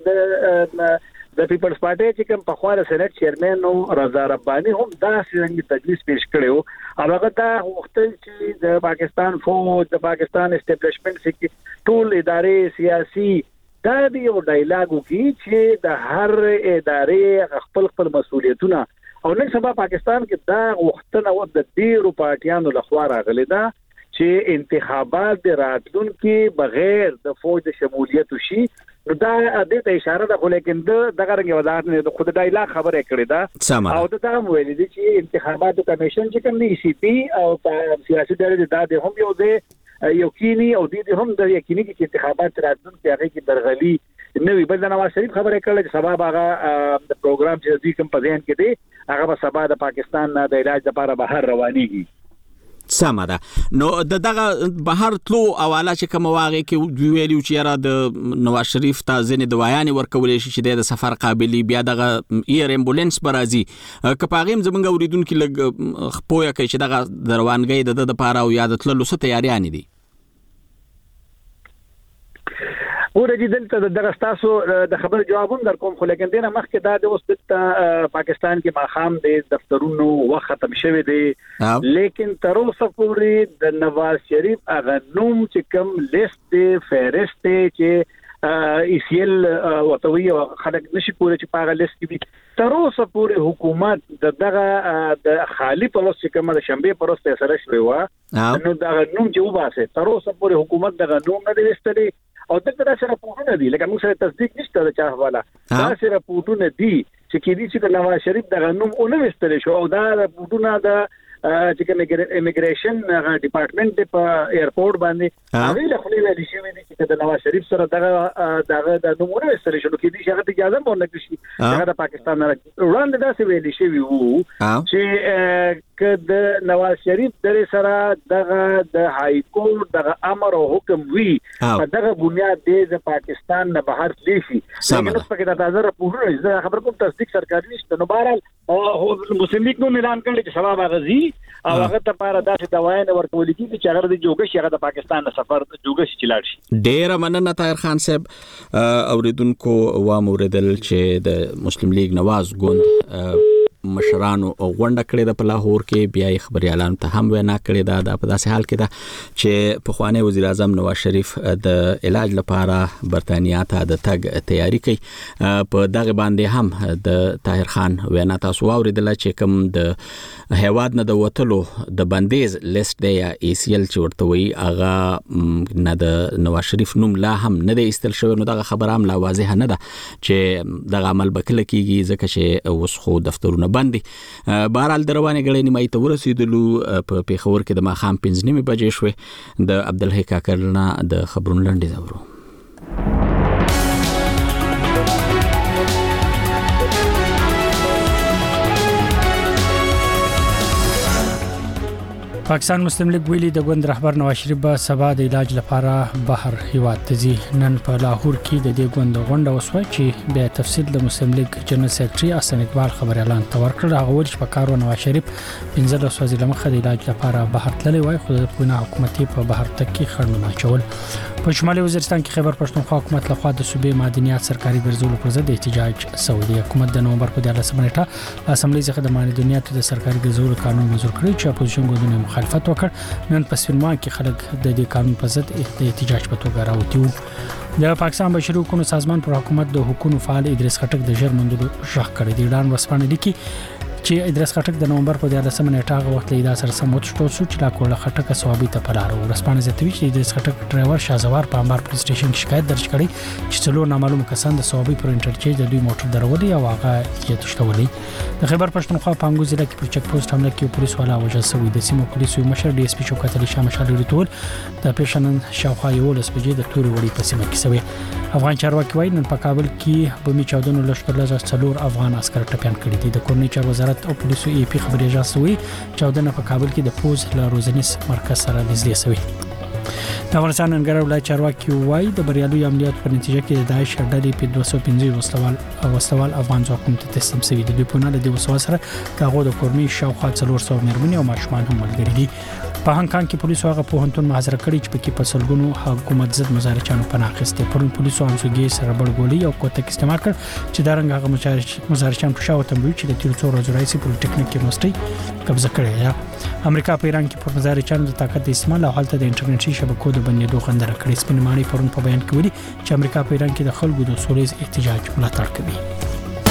د پیپلز پارټي چې کوم په خواله سېنات چیرمن نو رضا رباني هم دا څنګه تجویز پیش کړو هغه دا وختل چې د پاکستان فوج د پاکستان اسټابلیشمنت کې ټول ادارې سیاسي دا دی یو ډایلاګ وکړي چې د هر ادارې خپل مسولیتونه او نن سبا پاکستان کې دا وختونه و د ډیرو پارټیانو لخوا راغلي دا چې انتخابات د راتلونکي بغیر د فوج د شمولیت شي نو دا د ته اشاره ده لیکن دغه رنګ وضاحت نه خود ډایلاګ خبره کړې ده او دا هم ویل دي چې انتخاباتو کمیشن چې کوم دی سی پی او سیاسي ډلې د هم یو دی یقیني او د هم د یقیني چې انتخابات راتلونکي هغه کې درغلي نوې بل د نواز شریف خبره کړل چې سبا هغه د پروګرام چې دوی کوم په ذهن کې دی هغه به سبا د پاکستان د علاج لپاره بهر روانيږي. سمه ده. نو دغه بهر تلو اواله چې کوم واغې کې ویلو چې را د نواز شریف ته ځنې دوايانې ورکولې شي چې د سفر قابلیت بیا دغه ایر امبولانس برازي کپاغیم زمونږ اوریدونکو لګ خپویا کوي چې دغه روانګي د لپاره او یاد تللو څه تیاریان دي. ورته دلته دغه تاسو د خبر جوابونه در کوم خو لیکن دینه مخکې دا د اوس پاکستان کې ماخام د دفترونو وخت ختم شوی دی لیکن تر اوسه پورې د نواز شریف هغه نوم چې کوم لیست دی فهرست چې ایسیل وتوی او خلک نشي کولای چې په هغه لیست کې تر اوسه پورې حکومت دغه د خالی پروس چې کوم د شنبه پروس ته سره شوی و نو دا نوم چې وباسه تر اوسه پورې حکومت دغه نوم نه دی وستلی او دغه سره پوهونه دي لکه موږ سره تصدیق نشته د چا حواله دا سره پوهونه دي چې کې دي چې نواز شریف دغه نوم اونې وستل شو او دا پوهونه د چې کوم امیګریشن ډپارټمنټ په ایرپورټ باندې هغه له خپل ویل شي چې د نواز شریف سره دغه د نومونه وستل شو کې دي چې هغه اجازه مونږ نشي هغه د پاکستان نه وړاندې دا څه ویل شي وو چې ک د نواز شریف در سره دغه د های کورټ دغه امر او حکم وی په دغه بنیاد د پاکستان نه بهر دی شي نو په کې د تازه راپورونه زه خبر کوم تصدیق سرکاري نشته نو بهرحال مسلم لیگ نو اعلان کړی چې سبا غزي او هغه ته لپاره داسې دوايان ورکول کیږي چې هغه د جوګش هغه د پاکستان نه سفر جوګش چلاړ شي. ډیر مننه طاهر خان صاحب. اوریدونکو و موردل چې د مسلم لیگ نواز ګوند مشرانو غونډه کړې ده په لاهور کې بیا خبري اعلان ته هم وینا کړې ده د په داسې حال کې ده چې په خوانی وزیر اعظم نواز شریف د علاج لپاره برتانیا ته د تګ تیاری کوي. په دغه باندې هم د طاهر خان وینا تاسو اوریدل چې کوم د هیواد نه د وټلو د بندیز لیست دی یا ACL چې ورته وي هغه نه د نواز شریف نوم لا هم نه دی استل شوی نو دغه خبره هم لا واضح نه ده چې دغه عمل بکله کیږي ځکه چې اوس خو دفترونه باندې بهرحال دروانې غړې نیمه ته ورسېدلو په پیښور کې د ماخام 5:30 بجې شوې. د عبدالحی کاکرنا د خبرونو لنډیز اورو. پاکستان مسلم لیگ ویلي د ګوند رهبر نواز شریف به سبا د علاج لپاره بهر هیواد ته ځي. نن په لاهور کې د دې ګوند غونډه وشوه چې بیا تفصیل د مسلم لیگ جنرال سیکریټري حسن اقبال خبر اعلان ته ورکړ. هغه ویل چې په کارو نواز شریف 15 ورځې لمخه د علاج لپاره بهر تللی وای خو د پونه حکومتي په بهر تکي خړنه چول. په شمالي وزیرستان کې خیبر پښتونخوا حکومت لخوا د صوبې معدنیات سرکاري ګرځولو پر ضد احتجاج سعودي حکومت د نومبر په 14 نیټه اسمبلی څخه د معدنیات د سرکاري ګرځولو قانون منظور کړی چې اپوزیشن ګوندونه مخالفت وکړ. نن په سپینمان کې خلک د دې قانون په ضد احتجاج په توګه راوتی. د پاکستان بشري حقوقو سازمان پر حکومت د حقوقو فعال ادریس خټک د ژر مندلو شخ کړی دی. ډان ورسپانه لیکي چې ادریس خټک د نومبر په 14 نیټه هغه وخت له اداره سره موت شو چې لا کوله خټک ثوابي ته پلارو. ورسپانه زتوی چې ادریس خټک ډرایور شازوار په انبار پولیس سټیشن کې شکایت درج کړی چې څلور نامعلوم کسان د ثوابي پر انټرچېنج د دوی موټر درولي او هغه یې تشتولي. د خیبر پښتونخوا په انګو ضلع کې پر چک پوسټ حمله کې پولیس والا وژل شوی. د سیمو پولیسو مشر ډي اس پی شوکت علي شاه مشال ریټول د پېښنن شاوخوا یو لس بجې د توري وړي په سیمه کې شوی. افغان چارواکي وايي نن په کابل کې بمي چاودنو لشکره لږ څلور افغان عسكر ټپيان کړي دي. د کورنۍ چارو وزارت او پولیسو ای پی خبري اجازه وي چاودنه په کابل کې د پوز له روزنیس مرکز سره نږدې شوی. د افغانستان ننګرهار ولایت چارواکي وايي د بریالي عملیاتو په نتیجه کې د داعش ډلې په 250 وسوال افغان ځواکونو ته تسلیم شوي دي. دوی په نه د دې وسوال سره کاغو د کورنۍ شاوخوا 400 مېرمنې او ماشومان هم ملګري دي. په هانګ کانګ کې پولیسو هغه پوهنتون محاصره کړی چې پکې په سلګونو حکومت ضد مظاهرچیانو پناه اخیستې. پرون پولیسو همسوګي سره بړګولي او کوتک استعمال کړ چې دا رنګ هغه مظاهرچیان په شاو تمویل چې د تیر څو ورځې راځي پولیټیکنیک یونیورسيټي قبضه کړې ده. امریکا په ایران کې پر مظاهرچیانو د طاقت د استعمال او حالت د انټرنیټي شبکو د بندېدو خندره کړې. سپین مانی پرون په بیان کې ویلي چې امریکا په ایران کې د خلکو د سولې احتجاج ملاتړ کوي.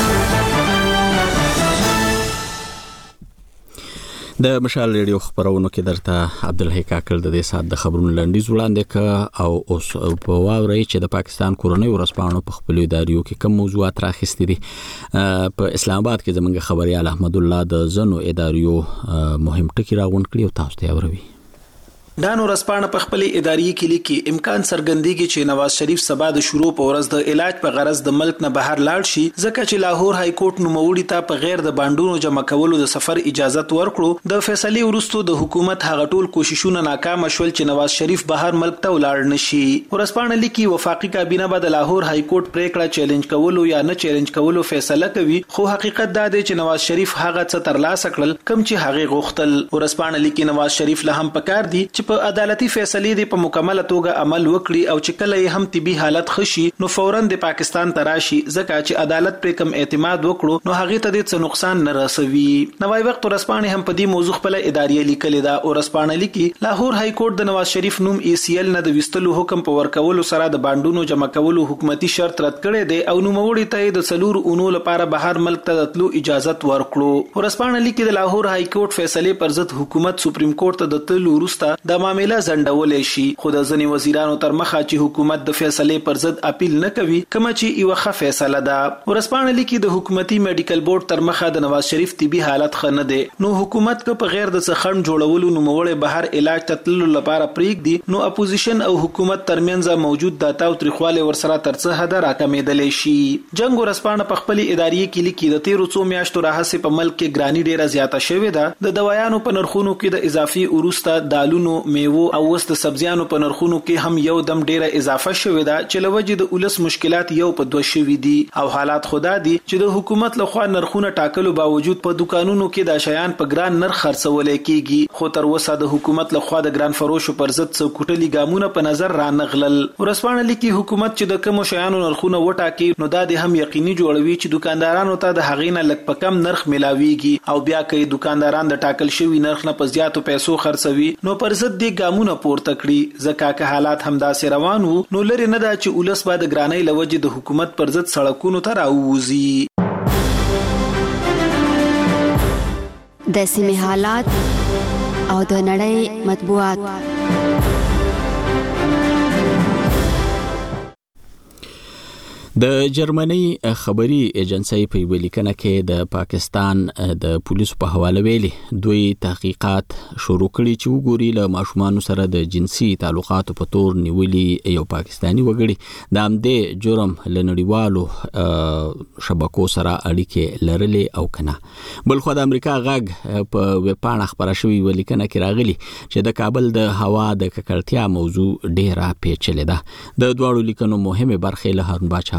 د مشال ریډیو خبرونو کې درته عبدالحی کاکل د دې سات د خبرونو لنډیز وړاندې ک او اوس په واوري چې د پاکستان کورنۍ ورسپانو په خپل اداریو کې کوم موضوعات راخستې دي. په اسلام آباد کې زمونږ خبريال احمد الله د زنو اداریو مهم ټکی راغونډ کړی او تاسو ته اوروي. دانو رسپانه په خپل اداري کې لیکي امکان څرګندېږي چې نواز شریف سبا د شروع په ورځ د علاج په غرض د ملک نه بهر لاړ شي ځکه چې لاهور های کورټ نوموړي ته په غیر د باندونو جمع کولو د سفر اجازه ورکړو. د فیصلې وروسته د حکومت هغه ټول کوششونه ناکام شول چې نواز شریف بهر ملک ته ولاړ نشي. ورسپانه لیکي وفاقي کابینه به د لاهور های کورټ پریکړه چیلنج کولو یا نه چیلنج کولو فیصله کوي خو حقیقت دا دی چې نواز شریف هغه څه ترلاسه کړل کوم چې هغه غوښتل. ورسپانه لیکي نواز شریف له هم پکار دي چې په عدالتي فیصلې دی په مکمله توګه عمل وکړي او چې کله یې هم طبي حالت خشي نو فوراً د پاکستان تراشي ځکه چې عدالت پر کم اعتماد وکړو نو هغه ته د څه نقصان نه رسوي. نوای وخت ورسپانه هم په دې موضوع خپل اداري لیکل دا ورسپانه لیکي لاهور های کورټ د نواز شریف نوم ACL نه د وستلو حکم په ورکولو سره د باندونو جمع کولو حکومتي شرط رد کړي دی او نوموړي ته د څلور اونو لپاره بهر ملک ته تلو اجازه ورکړو. ورسپانه لیکي د لاهور های کورټ فیصله پر ضد حکومت سپریم کورټ ته د تلو وروسته د معاملې زندولې شي. خو د ځنی وزیرانو تر مخه چې حکومت د فیصلې پر ضد اپیل نه کوي کما چې یو ښه فیصله ده. ورسپانه لیکي د حکومتي میډیکل بورډ تر مخه د نواز شریف طبي حالت ښه نه دی. نو حکومت که په غیر د څخن جوړولو نوموړې بهر علاج تتللو لپاره پریږدي نو اپوزیشن او حکومت ترمنځ موجود داتا او تریخواله ورسره ترڅه حد راکمېدلې شي. جنگ ورسپانه په خپل اداري کې لیکي د 13 میاشتو راهسه په ملک کې ګرانی ډیره زیاته شوې ده. د دوايانو په نرخونو کې د اضافي اوروسته دالونو میوو او وست سبزیانو په نرخونو کې هم یو دم ډیره اضافه شوې ده چې لوجه د اولس مشکلات یو په دوه شوي دي او حالات خدا دي چې د حکومت لخوا نرخونه ټاکلو باوجود په دکانونو کې د شیان په ګران نرخ خرڅول کېږي. خو تر اوسه د حکومت لخوا د ګران فروشو پر ضد څو کوټلي ګامونه په نظر رانغلل. ورسپانه لیکي حکومت چې د کوم شیانو نرخونه وټاکي نو دا د هم یقیني جوړوي چې دکاندارانو ته د هغینه لک په کم نرخ ملاويږي او بیا کوي دکانداران د ټاکل شوی نرخ نه په زیاتو پیسو خرڅوي نو پر ضد د ګامونه پورته کړي. ځکه که حالات همداسې روان وو نو لري نه دا چې ولس به د ګرانۍ لوجه د حکومت پر ضد سړکونو ته راووزي. د سیمې حالات او د نړۍ مطبوعات. د جرمني خبري ایجنسی په ولیکنه کې د پاکستان د پولیسو په حواله ویلي دوی تحقیقات شروع کړي چې وګوري له ماشومان سره د جنسي تعلقاتو په تور نیولي یو پاکستانی وګړي د همدې جرم لنړیوالو شبکو سره اړیکې لرلې او کنه. بلخو د امریکا غږ په ویبپاڼه خبره شوی ولیکنه کې راغلي چې د کابل د هوا د ککړتیا موضوع ډیره پیچلې ده. د دواړو لیکنو مهمه برخې له هارون باچا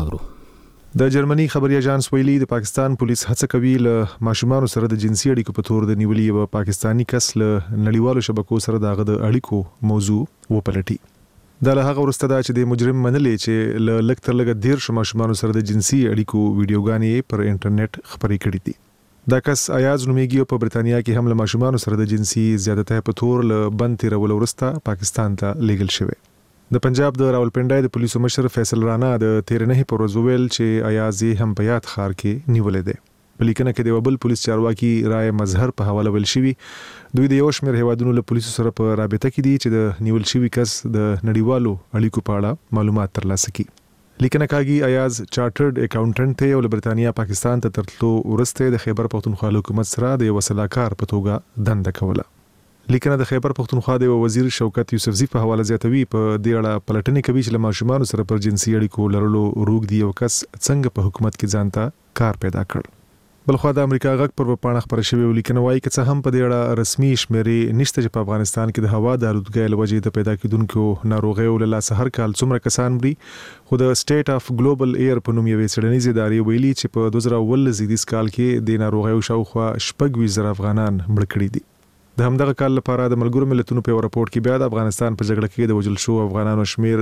د جرمني خبري اژانس ویلي د پاکستان پولیس هڅه کوي له ماشومان سره د جنسي اړیکو په تور د نیولي یو پاکستانی کس له نړیوالو شبکو سره دغه د اړیکو موضوع وپلټي. دا له هغه ورسته دا چې د مجرم منلې چې له لږ تر لږه 13 ماشومان سره د جنسي اړیکو ویډیوګانې پر انټرنیټ خبري کړې دي. دا کس ایاز نومیږي په برتانیا کې هم له ماشومان سره د جنسي زیادتۍ په تور له بند تیرولو ورسته پاکستان ته لیږل شوی. د پنجاب د راولپنډای د پولیسو مشر فیصل رانا د 13 پر ورځ ویل چې ایازي هم په یاد خار کې نیولې ده. په لیکنه کې د وبل پولیس چارواکي رای مظهر په حواله ول شوی دوی د یو شمېر هیوادونو له پولیسو سره په رابطه کې دي چې د نیول شوی کس د نړیوالو اړیکو په اړه معلومات ترلاسه کړي. لیکنه کاږي ایاز چارټرډ اکاونټنټ ته ول برتانیا پاکستان ته ترتلو ورسته د خیبر پختونخوا حکومت سره د یو صلاحکار په توګه دنده کوله. لیکنه د خیبر پختونخوا د وزیر شوکت یوسفزی په حواله زیاتوي په دې اړه پلټنې کوي چې له ماشومان سره پر جنسي اړیکو لرلو روغ دی او کس څنګه په حکومت کې ځانته کار پیدا کړ. بلخو د امریکا غږ پر پاڼه خبره شوی لیکنه وايي چې هم په دې اړه رسمي شمیرې نشته چې په افغانستان کې د هوا د آلودګۍ لوجې د پیدا کېدونکو ناروغیو له لاسه هر کال څومره کسان مري. خو د سټیټ اف ګلوبل ایر په نوم یوې څېړنیزې ادارې ویلي چې په 2019 کال کې د ناروغیو شاوخوا 20,000 افغانان مړ کړي دي. د همدغه کال لپاره د ملګرو ملتونو په راپورټ کې بیا د افغانستان په جګړه کې د وژل شو افغانانو شمیر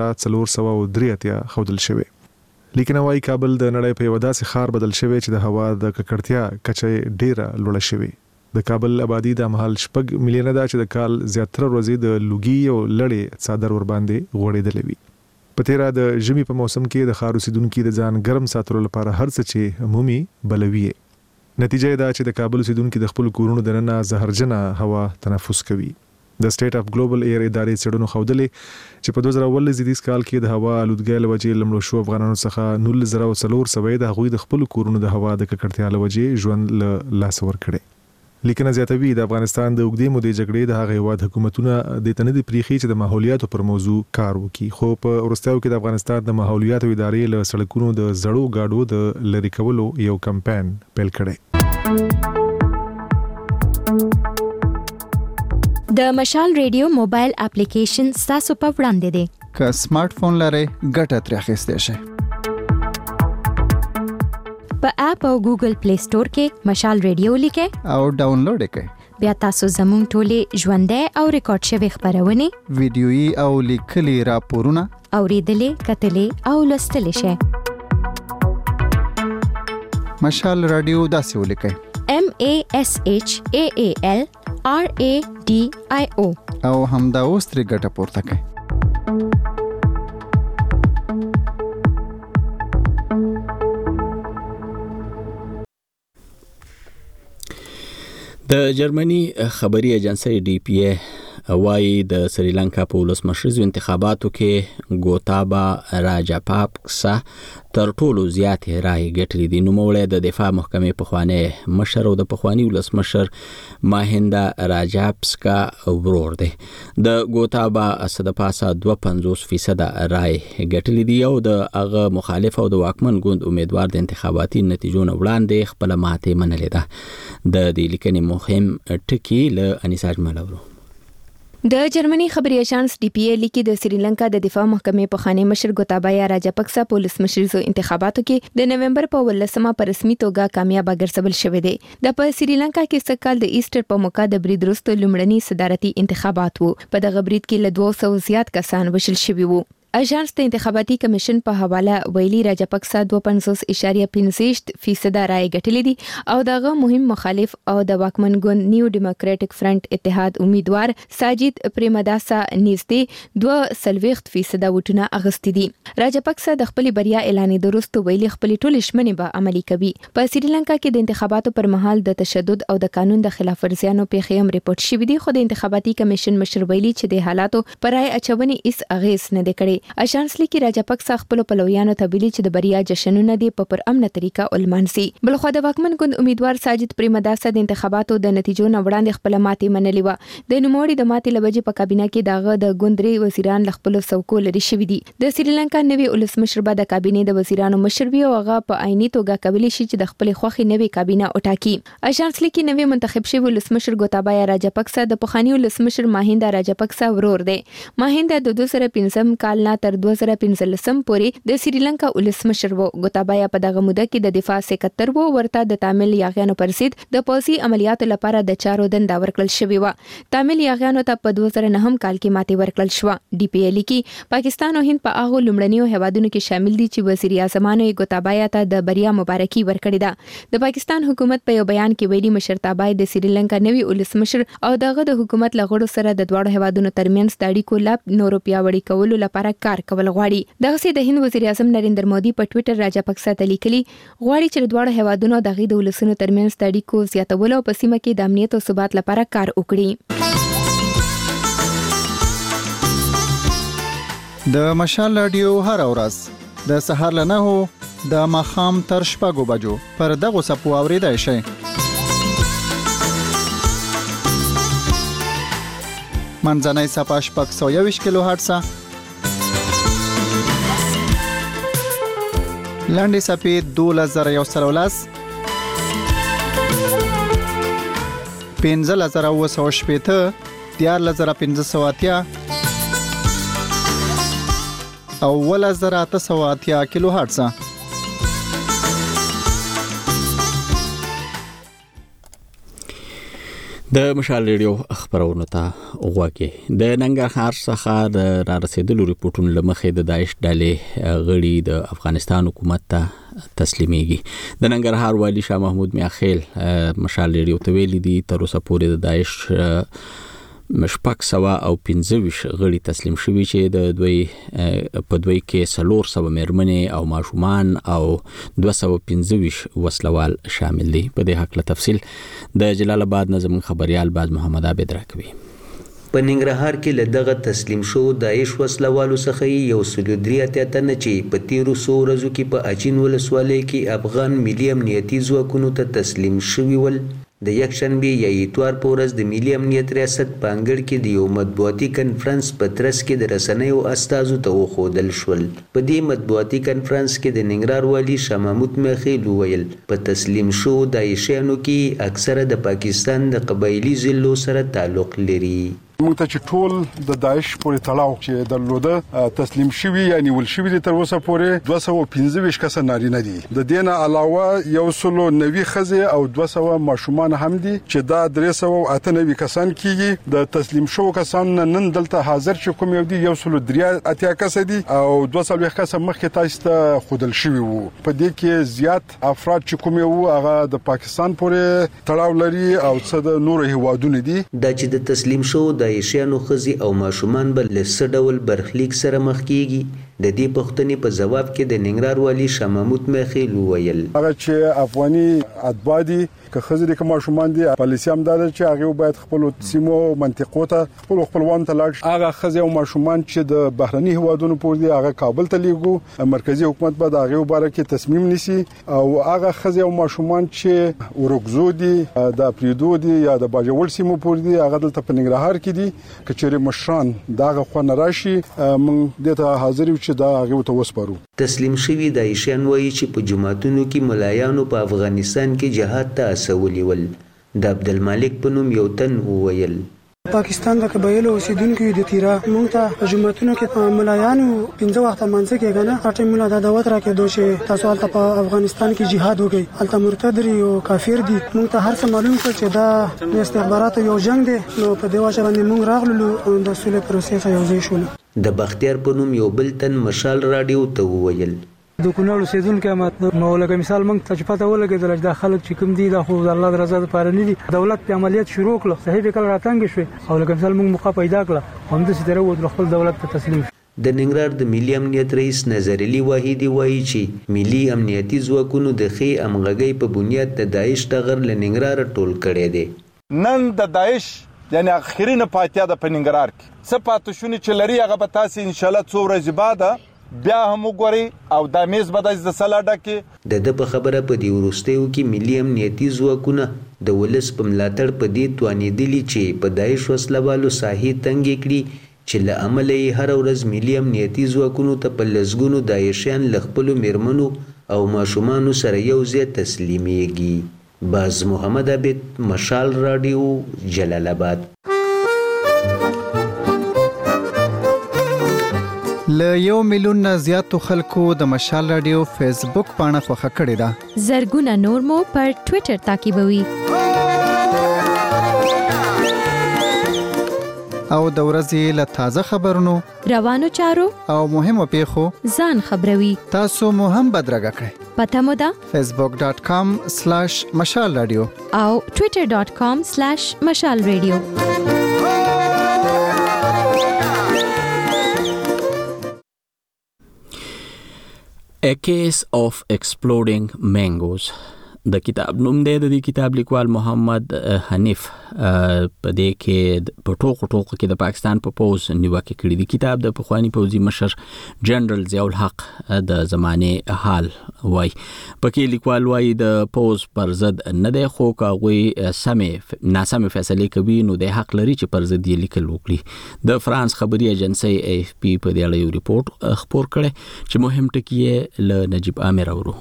3403 خودل شوی. لیکنه وايي کابل د نړۍ په یو داسې ښار بدل شوی چې د هوا د ککړتیا کچه ډیره لوړه شوی. د کابل آبادی د مهال 6 میلیونه ده چې د کال زیاتره ورځې د لوګي او لړې څادر ور باندې غوړېدلې وي. په تیرا د ژمي په موسم کې د ښار اوسیدونکو د ځان ګرم ساتلو لپاره هر څه چې عمومي بلوي. نتیجه دا چې د کابل اوسیدونکو د خپل کورونو دننه زهرجنه هوا تنفس کوي. د سټیټ اف ګلوبل ایر ادارې څېړنو ښودلې چې په 2019 کال کې د هوا آلودګۍ له وجې لمړو شو افغانانو څخه 19,400 د هغوی د خپل کورونو د هوا د ککړتیا له وجې ژوند له لاس ورکړي. لیکنه زیاتوي د افغانستان د اوږدې مودې جګړې د هغه هیواد حکومتونه د تنه د پریخي چې د ماحولیاتو پر موضوع کار وکړي. خو په ورستیو کې د افغانستان د ماحولیاتو ادارې له سړکونو د زړو گاډو د لری کولو یو کمپاین پیل کړي. د مشال ریډیو موبایل اپلیکیشن تاسو په وړاندې دی. که سمارټ فون لرئ ګټه ترې اخیستی شئ. په اپ او ګوګل پلی سٹور کې مشال ریډیو لیکئ او ډاونلوډ کړئ. بیا تاسو زموږ ټولې ژوندۍ او ریکارډ شوی خبرونه ویډیويي او لیکلي راپورونه اوریدلې کتلې او لوستلې شئ. مشال رادیو داسې ولیکئ MASHAAL RADIO او همدا اوس ترې ګټه پورته کړئ. د جرمني خبري ایجنسی DPA وايي د سریلانکا په ولسمشریزو انتخاباتو کې ګوتابا راجاپاکسا تر ټولو زیاتې رایې ګټلې دي. نوموړی د دفاع محکمې پخوانی مشر او د پخوانی ولسمشر ماهندا راجاپسکا ورور دی. د ګوتابا څخه د پاسه 52% رایې ګټلې دي او د هغه مخالف او د واکمن ګوند امیدوار د انتخاباتي نتیجو نه وړاندې خپل ماته منلې ده. د دې لیکنې مهم ټکی له انیسا اجملورو. د جرمني خبري اژانس ډي پی ای لیکي د سریلانکا د دفاع محکمې پخوانی مشر ګوتابایا راجاپکسا په ولسمشریزو انتخاباتو کې د نومبر په 18 په رسمي توګه کامیاب ګرځول شوې دي. د په سریلانکا کې سکهال د ایسټر په موقع د برید وروسته لومړني صدارتي انتخابات وو. په دغه برید کې له 200 زیات کسان وژل شوي وو. اژانس د انتخاباتي کمیشن په حواله ویلي راجاپکسا 52.5% رایې ګټلې دي او دغه مهم مخالف او د واکمن ګوند نیو ډیموکراټک فرنٹ اتحاد امیدوار ساجد پریمداسا نږدې 2.4% وټونه اغستې دي. راجاپکسا د خپل بریا اعلانې وروسته ویلي خپل ټول شمنې به عملي کوي. په سریلانکا کې د انتخاباتو پر مهال د تشدد او د قانون د خلاف ورزیانو پیښې هم ریپورت شوې دي، خو د انتخاباتي کمیشن مشر ویلي چې د حالاتو پر رایې اچونې هیڅ اغیز نه دی کړی. اژانس لیکي راجاپکسا خپل پلویانو ته ویلي چې د بریا جشنونه دی په پرامنه طریقه ولمانځي. بلخو د واکمن ګوند امیدوار ساجد پریمداسا د انتخاباتو د نتیجو نه وړاندې خپل ماتې منلې و. د نوموړي د ماتې لوجې په کابینه کې دغه د ګوند ری وزیران ل خپل څوکو لري شوې دي. د سریلانکا نوی ولسمشر به د کابینې د وزیرانو مشر وي او هغه په عیني توګه کولی شي چې د خپل خوخي نوی کابینه وټاکي. اژانس لیکي نوی منتخب شوی ولسمشر ګوتابایا راجاپکسا د پخوانی ولسمشر ماهندا راجاپکسا ورور دی. ماهندا د 2015 کال نه تر 2015 پورې د سریلانکا ولسمشر وو. ګوتابایا په دغه موده کې د دفاع سکرټر وو. ورته د تامل یاغیانو پر ضد د پوځي عملیاتو لپاره د چارو دنده ورکړل شوې و. تامل یاغیانو ته په 2009 کال کې ماتې ورکړل شو. ډي پی ای لیکي پاکستان او هند په هغه لومړنیو هیوادونو کې شامل دي چې وزیر اعظم ګوتابایا ته د بریا مبارکي ورکړې ده. د پاکستان حکومت په یو بیان کې ویلي مشرتابه د سریلانکا نوی ولسمشر او دغه د حکومت لغړو سره د دواړو هیوادونو ترمنځ د اړیکو لا نورو پیاوړي کولو لپاره کار کول غواړي. دغه سي د هند وزیر اعظم نریندر مودي په ټوئیټر راجاپکسا ته لیکلي غواړي چې دواړو هیوادونو دغه د ولسونو ترمنځ د اړیکو زیاتولو او په سیمه کې د امنیت او ثبات لپاره کار وکړي. د مشال رادیو هر ورځ د سهار له 9 د ماخام تر 10 بجو پر دغه سپو اوریدای شي. منځنۍ صفه 621 کیلو هرتز، لاندې صفه 2113، 15980، 14580 او 1880 کیلو هرتز. د مشال ریډیو خبرونه ته غواګي. د ننګرهار څخه د را رسیدلو ریپورتونو لمخې د داعش ډلې غړي د افغانستان حکومت ته تسلیمېږي. د ننګرهار والی شاه محمود میاخیل مشال ریډیو ته ویلي دي تر اوسه پورې د داعش 1525 غړي تسلیم شوي چې د دوی په دوی کې 400 مېرمنې او ماشومان او 215 وسلوال شامل دي. په دې حق له تفصیل د جلال آباد نظم خبريال باز محمد عابد راکوي. په ننګرهار کې له دغه تسلیم شو داعش وسلوالو څخه یو سلودري اتنه چې په 1300 ورځو کې په اچین ولسوالۍ کې افغان ملي امنیتي ځواکونو ته تسلیم شوي ول. د یکشنبه یا اتوار په ورځ د ملي امنیت ریاست په انګړ کې د یو مطبوعاتي کنفرانس په ترڅ کې د رسنیو استازو ته وښودل شول. په دې مطبوعاتي کنفرانس کې د ننګرهار والي شاه محمود میاخیل وویل په تسلیم شو داعشیانو کې اکثره د پاکستان د قبایلي ضلعو سره تعلق لري. موږ ته چې ټول د داعش پورې تړاو چې درلوده تسلیم شوي یا نیول شوي دي تر اوسه پورې 215 کسه نارینه دي. د دې نه علاوه 190 ښځې او 200 ماشومان هم دي چې دا 398 کسان کیږي. د تسلیم شو کسان نن دلته حاضر چې کوم یو دي 183 کسه دي او 200 کسه مخکې تاسو ته خودل شوي وو. په دې کې زیات افراد چې کوم یو هغه د پاکستان پورې تړاو لري او څه د نورو هیوادونو دي. دا چې د تسلیم شو داعشیانو ښځې او ماشومان به له څه ډول برخلیک سره مخ کیږي. د دې پوښتنې په جواب کې د ننګرهار والي شاه محمود میاخیل وویل هغه چې افغاني اتباع دي که خزر کوم شومان دي پالیسي هم دا چې هغه باید خپل سیمو منطقو ته خپلوان ته لاړ هغه خزر او ماشومان چې د بهرني هوادونو پور دي هغه کابل ته لیږو مرکزی حکومت به دا هغه باره کې تصمیم نیسي او هغه خزر او ماشومان چې ورغزو دي د پریدو دي یا د باجوړ سیمو پور دي هغه دلته په ننګرهار کې دي کچېره مشران داغه خو نه راشي موږ دته حاضر یو چې دا هغه ته وسپارو. تسلیم شوی د ایشان وایي چې په جماعتونو کې ملایانو په افغانستان کې جهاد ته اسولي ول. د عبدالمالک په نوم یو تن وویل پاکستان د قبایلو اوسیدونکو د تیرا مونږ ته جماعتونو کې ملایانو 15 وخت منځ کې غنه هټه مولا د دعوت راکې دوه چې تاسو حالت په افغانستان کې jihad وکړي الته مرتد او کافر دي مونږ ته هر څه معلوم کړ چې دا د استخباراتو یو جنگ دی نو په دی واشه باندې مونږ راغلو او د سولې پروسې یو ځای شول. د بختیار په نوم یو بل تن مشال رادیو ته وویل د کونړ اوسیدونکو نو لکه مثال موږ ته پته ولګېدل چې د خلک چې کوم دي د خو الله د رضا لپاره نه دي دولت په عملیات شروع کړ صحیح به کله راتنګ شوی او لکه مثال موږ موقع پیدا کړ هم د ستره و خپل دولت ته تسلیم شو. د ننګرهار د ملي امنیت رئیس نظر علي واحدي وایي چې ملي امنیتي ځواکونو د خې امغږۍ په بنیاد د داعش ټغر ل ننګرهار ټول کړي دي. نن د داعش یعنی اخري نه پاتیا د ننګرهار کې څه پاتې شونی چې لري هغه به تاسو ان شاء الله څو ورځې بعد بیا هم وګوري او د میز بدای د سلاډه کې د په خبره په دی ورستیو کې ملي امنیتي ځواکونه د ولس په ملاتړ په دې توانیدلی چې په داعش وسلوالو ساحې تنګ کړي چې له عمل یې هر ورځ ملي امنیتي ځواکونو ته په لسګونو داعشیان له خپلو میرمنو او ماشومانو سره یو ځای تسلیمیږي. باز محمد عبید مشال رادیو جلال آباد. ل 1 میلیون نه زیاتو خلکو د مشال رادیو فیسبوک پاڼه خوښه کړې ده. زرګونه نور مو پر ټوئیټر تعقیبوي. او د ورځې له تازه خبرونو روانو چارو او مهمو پیښو ځان خبروي. تاسو مو هم بدرګه کړئ. پته مو ده facebook.com/مشال رادیو او twitter.com/مشال رادیو. A Case of Exploding Mangoes د کتاب نوم دی. د دې کتاب لیکوال محمد حنیف په دې کې په ټوکو کې د پاکستان په پوز نیوکه کړې. د کتاب د پخوانی پوزي مشر جنرال ضیاء الحق د زمانه حال وای. پکې لیکوال وای د پوز پر ضد نه دی خو کاوی ناسمه فیصله کوي نو د حق لري چې پر ضد یې لیکل وکړي. د فرانس خبري ایجنسی AFP په دې اړه یو ریپورت خبر کړي چې مهم ټکی یې ل نجیب عامر اورو.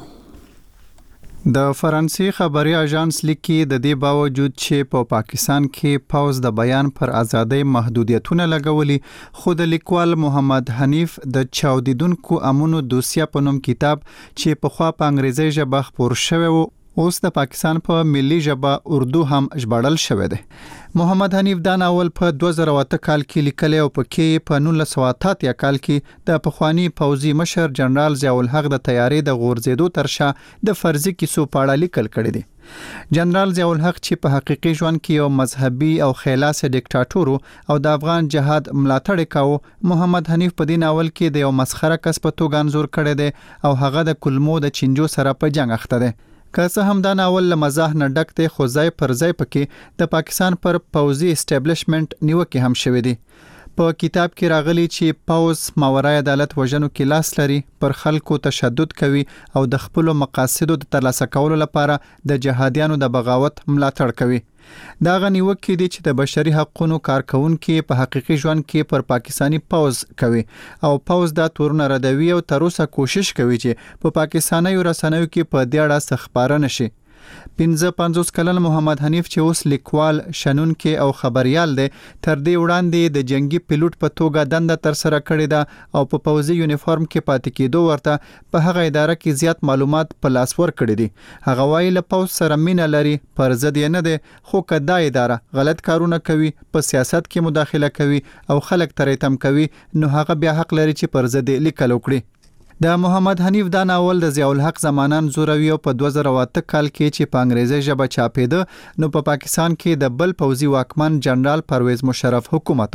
د فرانسې خبري اژانس لیکي د دې باوجود چې په پاکستان کې پاوز د بیان پر ازادۍ محدودیتونه لګولي خو د لیکوال محمد حنیف د چاودیدونکو امونو دوسیه په نوم کتاب چې په خوا په انګریزي ژبه خپور شوی و اوس د پاکستان په ملي ژبه اردو هم ژباړل شوی دی. محمد حنیف دا ناول په 2008 کال کې لیکلی او پکې په 1988 کال کې د پخوانی پوځي مشر جنرال ضیاء الحق د تیارې د غورځېدو ترشا د فرضي کیسو په اړه لیکل کړی دی. جنرال ضیاء الحق چې په حقیقي ژوند کې یو مذهبي او خلاص ډیکټاتور او د افغان جهاد ملاتړ کاوه، محمد حنیف په دې ناول کې د یو مسخره کس په توګه انځور کړی دی او هغه د کلمو د چینجو سره په جنگ اخته دی. که څه هم دا ناول له مزاح نه ډک دی خو ځای پر ځای پکې د پاکستان پر پوځي اسټابلیشمنت نیوکې هم شوې دي. په کتاب کې راغلي چې پوز ماورای عدالت وژنو کې لاس لري، پر خلکو تشدد کوي او د خپل مقاصدو د ترلاسه کولو لپاره د جهادیانو د بغاوت ملاتړ کوي. دا غنیوک کې دي چې د بشري حقوقو کارکونکو په حقيقي ژوند کې پر پاکستانی پوز کوي او پوز دا تورونه ردوي او تر اوسه کوشش کوي چې په پاکستاني رسنیو کې په دې اړه څخباره نشي. 55 کلن محمد حنیف چې اوس لیکوال، شنونکي او خبريال دی، تر دې وړاندې د جنگي پیلوټ په توګه دنده تر سره کړې ده او په پوځي یونیفورم کې پاتې کېدو ورته په هغه اداره کې زیات معلومات په لاس ور کړې دي. هغه وایي له پوځ سره مینه لري، پر ضد یې نه دی، خو کدا اداره غلط کارونه کوي، په سیاست کې مداخله کوي او خلک ترې تم کوي، نو هغه بیا حق لري چې پر ضد لیکل وکړي. د محمد حنیف دا ناول د ضیاء الحق زمانان زوروي او په 2008 کال کې چې په انګریزي ژبه چاپېده، نو په پاکستان کې د بل پوځي واکمن جنرال پرویز مشرف حکومتو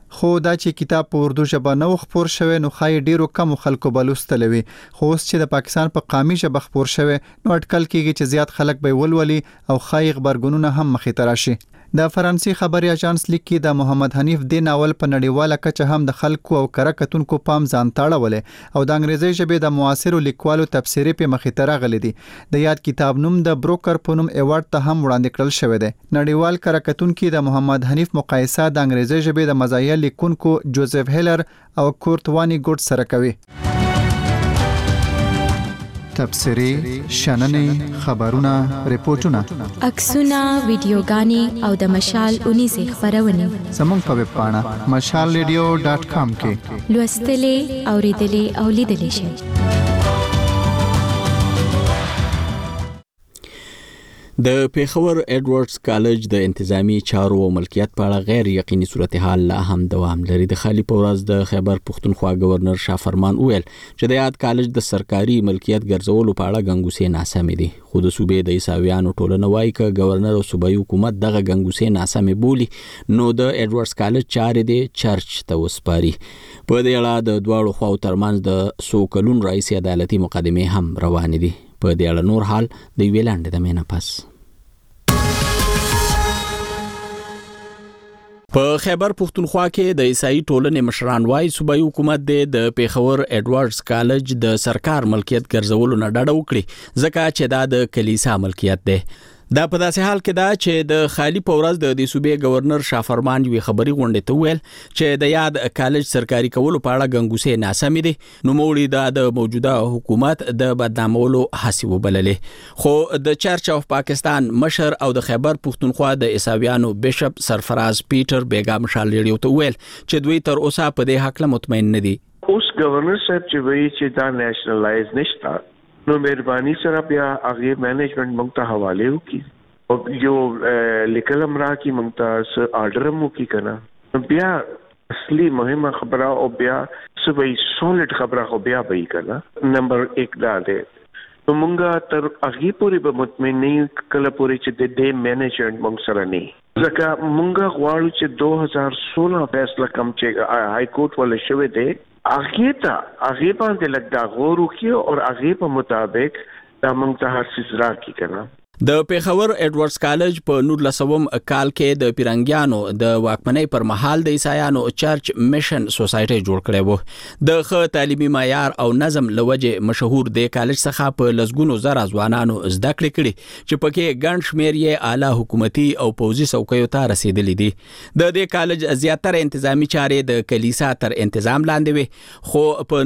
خو دا چې کتاب په اردو ژبه نو خپور شوی نو خای ډیرو کم خلکو بلوستلوي. خو اوس چې د پاکستان په قامي ژبه خپور شوی نو اټکل کیږي چې زیات خلک به ولولي او خای خبرګونونه هم مخې ته راشي. د فرانسې خبري اژانس لیکي د محمد حنیف د ناول په نړیواله کچه هم د خلکو او کرکټونکو پام ځان تاړولې او د انګریزي ژبې د معاصرو لیکوالو تفسیري په مخې ته راغلي دي. د یاد کتاب نوم د بروکر په نوم ایوارډ ته هم وړاندې کړل شوی دی. نړیوال کرکټونکو د محمد حنیف مقایسه د انګریزي ژبې د مزایا لیکونکو جوزف هیلر او کورتوانی ګوډ سره کوي. تبصری، شننې، خبرونه، ریپورتونه، عکسونه، ویډیوګانې او د مشال 19 خبرونه زموږ په ویب پاڼه mashalradio.com کې لوستلې، اوریدلې او لیدلې شئ. د پیښور ایډورډز کالج د انتظامی چارو او ملکیت په اړه غیر یقیني صورتحال لا هم دوام لري. د خالی پورز د خیبر پختونخوا گورنر شاه فرمان ویل چې د یاد کالج د سرکاري ملکیت ګرځولو په اړه غنګوسې ناسمې دي. خو د صوبې د عیساویانو ټولنه وایي چې گورنر او صوبایي حکومت دغه غنګوسې ناسمې بولي نو د ایډورډز کالج چارې د چرچ ته وسپاري. په دې اړه د دواړو خواو ترمنځ د سوکلون رئیس عدالتي مقدمه هم روان دي. په دې اړه نور حال د ویلاند د مینه پاس. په خیبر پختونخوا کې د عیسائی ټولنې مشران وايي صوبایي حکومت د پیښور ایډورډز کالج د سرکار ملکیت ګرځولو نه ډډه وکړي ځکه چې دا د کلیسا ملکیت دی. دا په داسې حال کې دا چې د خالی پورز د صوبې گورنر شاه فرمان یو خبري غونډه ته ویل چې د یاد کالج سرکاري کولو په اړه غنګوسې ناسمې دي نو موړي د موجوده حکومت د بدنامولو هڅې وبللې. خو د چرچ اف پاکستان مشر او د خیبر پختونخوا د عیساویانو بیشپ سرفراز پیټر بیگا مشال ریډیو ته ویل چې دوی تر اوسه په دې حق له مطمئن نه دي. اوس گورنر صاحب چې وایي چې دا نېشنلایز نشته نو مهرباني سره بیا هغه مینجمنت موږ ته حواله وکړي او یو لیکل امر کی موږ ته آرډر مو کی کنه بیا اصلي مهمه خبره او بیا سوي سولید خبره خو بیا به کنه. نمبر 1 دا ده نو موږ تر هغه پورې به مطمئن نه کله پورې چې د دې مینجمنت موږ سره نه ځکه موږ غواړو چې 2016 فیصله کوم چې هائی کورټ ول شوې ده هغه باندې لږ غور وکړي او هغه په مطابق دا موږ ته هر څه راکړي کنه. د پیښور ایډورډز کالج په 1900 کال کې د پیرنګیانو د واکمنۍ پر مهال د عیسایانو چرچ میشن سوسایټي جوړ کړی وو. د ښه تعلیمي معیار او نظم لوجه مشهور د کالج څخه په لسګونو زره ځوانانو زده کړې کړي چې پکې ګڼ شمېر یې اعلی حکومتي او پوځي څوکیو ته رسیدلي دي. د دې کالج زیاتره انتظامی چارې د کلیسا تر انتظام لاندې وي خو په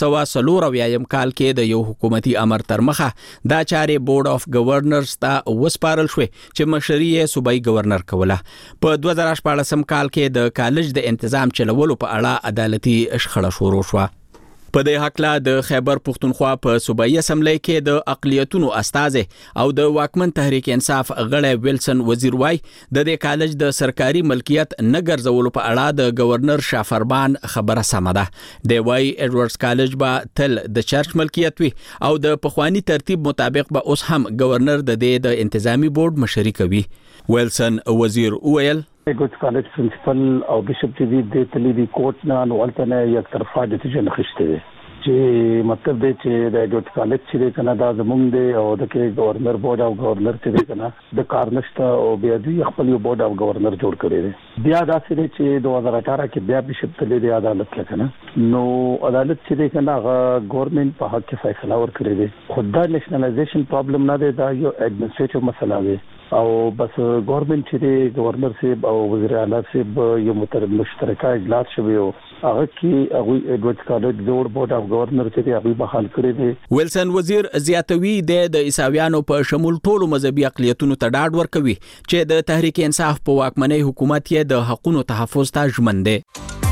1940 کال کې د یو حکومتي امر تر مخه دا چارې بورډ اف گورنرز ته وسپارل شوې چې مشري یې صوبایي گورنر کوله. په 2014 کال کې د کالج د انتظام چلولو په اړه عدالتي شخړه شروع شوه. په دې حق لا د خیبر پختونخوا په صوبایي اسمبلی کې د اقلیتونو استازي او د واکمن تحریک انصاف غړی ویلسن وزیر وای د دې کالج د سرکاري ملکیت نه ګرځولو په اړه د گورنر شاه فرمان خبره سمه ده. دی وای ایډورډز کالج به تل د چرچ ملکیت وي او د پخوانی ترتیب مطابق به اوس هم گورنر د دې د انتظامی بورډ مشري کوي. ویلسن وزیر ویل ایډورډز کالج پرنسپل او بیشپ چې د تللی کوټ نه نوالته یک طرفه ډیسیژن خشته دي چې مطلب دی چې د ایډورډز کالج چې کنه دا زمونږ دی او د کې گورنر بورډ او گورنر چې کنه د کارنشت او بیا دی خپل یو بورډ او گورنر جوړ کړی دی. بیا دا چې 2018 کې بیا بیشپ تللی دی عدالت لکنه نو عدالت چې کنه هغه ګورنمنت په حق کې فیصله ورکړي دي. خدای نېشنلایزیشن پرابلم نه دی دا یو ایڈمنسټریټیو مسله دی او بس گورنمنت چې گورنر صاحب او وزیر اعلی صاحب یو مشترکه اجلاس شوی او هغه کې هغه ایډورډز کالج جوړ بورډ اف گورنر چې هغه بحال کړی دی. ویلسن وزیر زیاتوي د عیساویانو په شمول ټولو مذهبي اقلیتونو ته ډاډ ورکوي چې د تحریک انصاف په واکمنۍ حکومت یې د حقوقو تحفظ ته ژمن دی.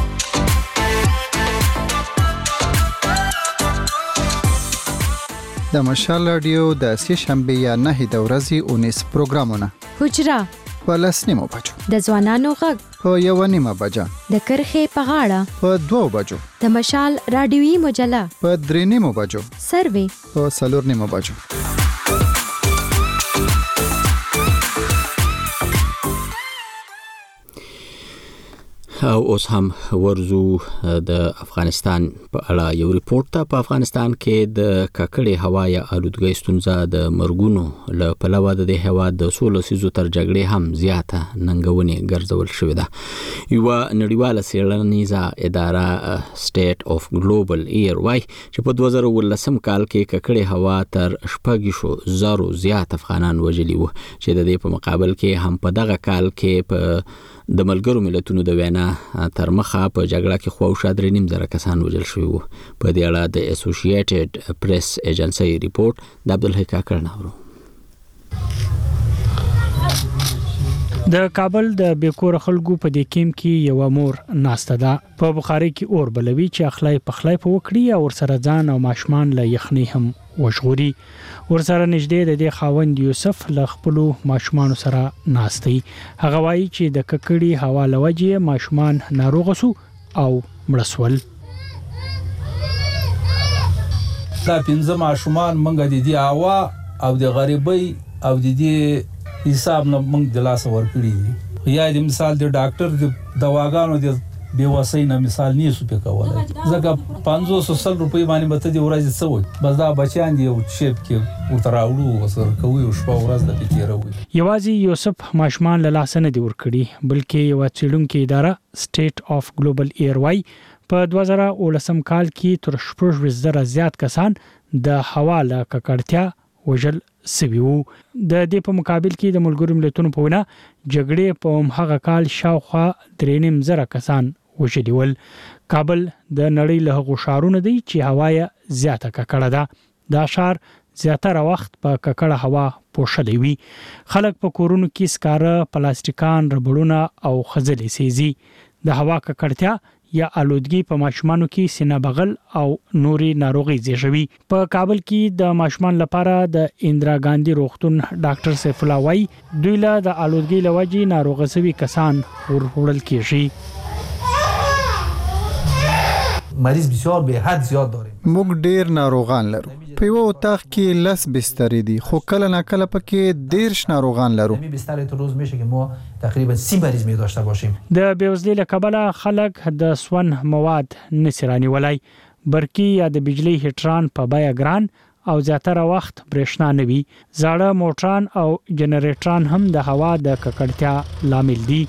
د مشال رادیو د سې شنبه یا 9 د ورځې 19 پروګرامونه حجره په 10 بجو د ځوانانو غږ په 1 بجه د کرخې په غاړه په 2 بجو د مشال رادیوي مجله په 3 بجو سروي په 4 بجو. او اوس هم ورزو د افغانستان په اړه یو ریپورت ته. په افغانستان کې د ککړې هوا یا آلودګۍ ستونزه د مرګونو له پلوه د هیواد د 16 لسیزو تر جګړې هم زیاته ننګونې ګرځول شوې ده. یو نړیواله څېړنیزه اداره سټیټ اف ګلوبل ایر وای چې په 2019 کال کې ککړې هوا تر 6,000 زیات افغانان وژلي وو، چې د دې په مقابل کې هم په دغه کال کې په د ملګرو ملتونو د وینا تر مخه په جګړه کې خواوشا 3.5 کسان وژل شوي وو. په دې اړه د اسوسییټډ پریس ایجنسی ریپورت د عبدالحی کاکړ نورو. د کابل د بیکور خلکو په دې کیم کې یو مور ناسته ده. په بخاری کې اور بلوي چې اخلای په خلای په وکړي او سره ځان او ماشمان له یخني هم وشغوري. ورسره نږدې د دې خاوند یوسف له خپل ماشومان سره ناشتي. هغه وایي چې د ککړې هوا لوجې ماشومان ناروغ شو او مړسول. دا 15 ماشومان منګه د دې هوا او د غریبۍ او د دې حساب نه منګ د لاس ورکړي دي. یا د مثال د ډاکټر د دواګانو د بیواسۍ نه مثال نه سو په کوله ځکه 500 روپۍ باندې مته دی ورځ څه وي بس دا بچیان دی او شیپ کې وتراوړو وسر کوي او شپه ورځ د پتیروي. یوازې یوسف ماشمان له لاس نه دی ورکړي بلکې یو څېړونکو اداره سټیټ اف ګلوبل ایر وای په 2019 کال کې تر 6,000 زیات کسان د هوا له ککړتیا وژل سوي وو. د دې په مقابل کې د ملګرو ملتونو په وینا جګړې په هغه کال شاوخوا 3.5 کسان وژلي ول. کابل د نړۍ له هغو ښارونو دی چې هوا یې زیاته ککړه ده. دا ښار زیاتره وخت په ککړه هوا پوښلي وي. خلک په کورونو کې سکاره، پلاستیکان، ربړونه او خځلې سيزي. د هوا ککړتیا یا آلودګي په ماشومانو کې سینه بغل او نوري ناروغي زیږوي. په کابل کې د ماشومان لپاره د اندرا ګاندی روغتون ډاکټر سیف الله وای دوی له د آلودګي لوجې ناروغ شوي کسان ورغړل کیږي. مریض بسیار به حد زیاد داریم. موږ ډیر ناروغان لرو. په یو اتاق کې لس بسترې دي خو کله نه کله پکې 10 ناروغان لرو. می بستر تو روز میشه که ما تقریبا 30 مریض می داشته باشیم. د بیوزلۍ له کبله خلک د سون مواد نسرانی ولای برقی یا د بجلی هټران په بیا ګران او زیاتره وخت برېښنا نه وي. زاړه موټران او جنریټران هم د هوا د ککړتیا لامل دي.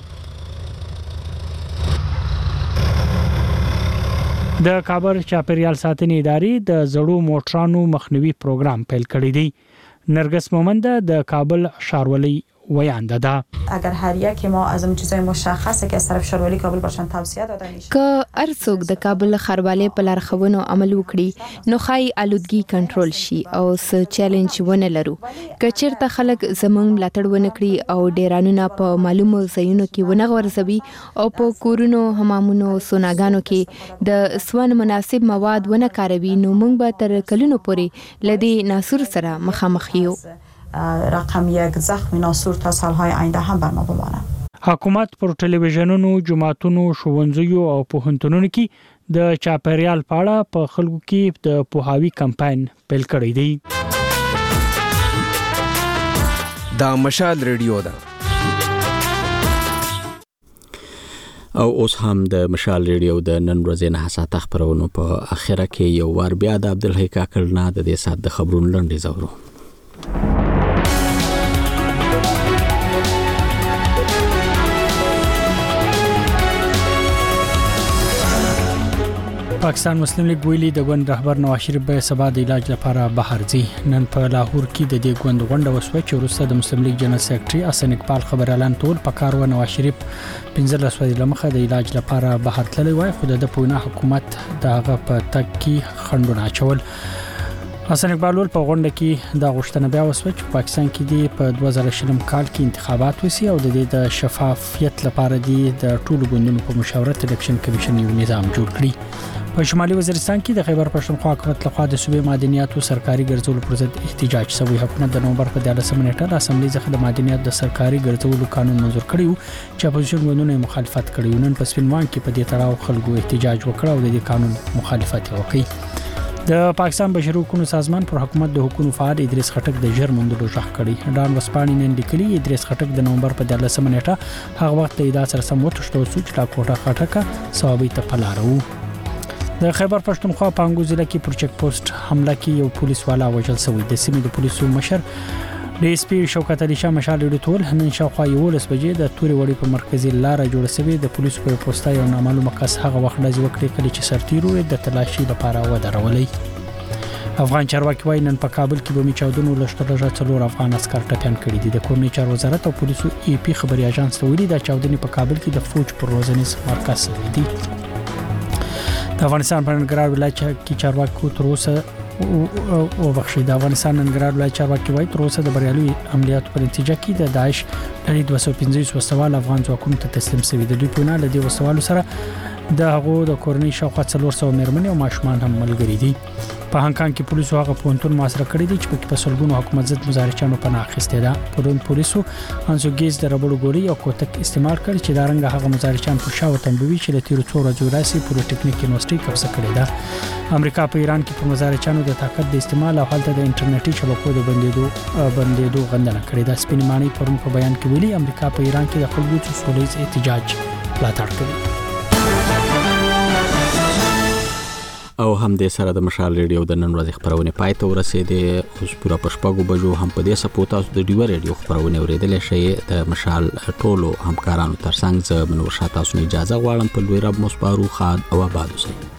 د کابل چاپیریال ساتنې ادارې د زړو موټرانو مخنیوي پروګرام پیل کړی دی. نرگس مومند د کابل ښاروالۍ وینده ده. اگر هر یک ما از اون چیزای مشخصه که از طرف ښاروالۍ کابل برشان توصیه داده میشه که ارڅوک د کابل ښاروالۍ په لارښوونو عمل وکړي نو خای آلودګي کنټرول شي او س چیلنج ونه لرو. که چیرته خلک زمونږ ملاتړ ونه کړي او ډیرانونه په معلومو ځایونو کې ونه غورځوي او په کورونو، حمامونو، سوناګانو کې د سون مناسب مواد ونه کاروي نو موږ به تر کلونو پورې لدی ناسور سره مخامخ یو. رقم یک زخم ناسور تا سالهای آینده هم بر ما بمانه. حکومت پر ټلویزیونونو، جماعتونو، ښوونځیو او پوهنتونونو کې د چاپیریال په اړه په خلکو کې د پوهاوی کمپاین پیل کړی دی. دا مشال ریډیو ده. او اوس هم د مشال ریډیو د نن ورځې نه حساسه خبرونو په اخره کې یو ور بیا د عبدالحی کاکړ نه د دې سات د خبرونو لنډي زورو. پاکستان مسلم لیگ ویلي د ګوند رهبر نواز شریف به سبا د علاج لپاره بهر ځي. نن په لاهور کې د دې ګوند غونډه وشوه چې وروسته د مسلم لیگ جنرال سیکریټري حسن اقبال خبر اعلان تول په کار و نواز شریف 15 ورځې لمخه د علاج لپاره بهر تللی وای خو د پونه حکومت دغه په تک کې خندونه اچول. حسن اقبال په غونډه کې د غوښتنه بیا وسوه چې پاکستان کې د 2020 کال کې انتخابات وسی او د دې د شفافیت لپاره د ټولو ګوندونو په مشاورت الیکشن کمیشن یو نظام جوړ کړي. په شمالي وزیرستان کې د خیبر پښتونخوا حکومت لخوا د صوبې معدنیاتو سرکاري ګرځولو پر ضد احتجاج شوی. حکومت د نومبر په 14 نیټه د اسمبلی څخه د معدنیاتو د سرکاري ګرځولو قانون منظور کړی و چې اپوزیشن ګوندونه مخالفت کړی. نن په سپینوان کې په دې تړاو خلکو احتجاج وکړ او د دې قانون مخالفت وکړي. د پاکستان بشري حقوقو سازمان پر حکومت د حقوقو فعال ادریس خټک د جرم مندلو ژغ کړی. ډان وسپانی نن لیکلي ادریس خټک د نومبر په 13 نیټه هغه وخت د ادارې سره سم وتښتو چې لا کوټه خټک ثوابي ته پلارو. د خیبر پښتونخوا پانګو ضلع کې پر چک پوسټ حمله کې یو پولیس والا وژل شوی. د سیمې د پولیسو مشر د اس پی شوکت علي شاه مشال ډیټول نن شاوخوا 11 بجې د توري وړي په مرکزی لار جوړ شوی. د پولیسو په پوسټا یو نامعلومه کس هغه وخت لږ وکړي کله چې سرتیرو د تلاشي لپاره ودرولې. افغان چارواکي وايي نن په کابل کې بمي چاودنو لشتره څلور افغان عسكر ټپيان کړي دي. د کورنۍ چارو وزارت او پولیسو ای پی خبري اژانس ته ویلي دا چاودنې په کابل کې د فوج پر روزنیز مرکز دي. د افغانستان په ننګرهار ولایت کې چارواکي تر اوسه او بخښي. د افغانستان ننګرهار ولایت چارواکي وايي تر اوسه د بریالي عملیاتو په نتیجه کې د داعش ډلې 215 وسوال افغان ځواکونو ته تسلیم شوي. د دوی په نه لدی وسوالو سره د هغو د کورنۍ شاوخوا 400 مېرمنې او ماشومان هم ملګري دي. په هانګ کانګ کې پولیسو هغه پونتون محاصره کړی دی چې په سلګونو حکومت ضد مظاهرچیانو پناه اخیستې ده. پرون پولیسو انزوګیز د ربړو ګوري او کوتک استعمال کړ چې دا رنګ هغه مظاهرچیان په شاو تنبوي چې له تیرو 4 ورځې راځي پولی ټیکنیک یونیورسيټي قبضه کړې ده. امریکا په ایران کې په مظاهرچیانو د طاقت د استعمال او حالت د انټرنیټي شبکو د بندیدو غندنه کړې ده. سپین مانی پرون په بیان کې ویلي امریکا په ایران کې د خلکو سولهییز احتجاج ملاتړ کوي. او هم د سره د مشال ریډیو د نن ورځې خبرونه پای ته ورسېده. اوس پورا پښپاګو بجو هم په دې سپوتا د ډیو ریډیو خبرونه اوریدل شي. د مشال ټولو همکارانو ترڅنګ زه منور شاه تاسو نه اجازه غواړم په لوی رب مصبارو خاد او آباد اوسئ.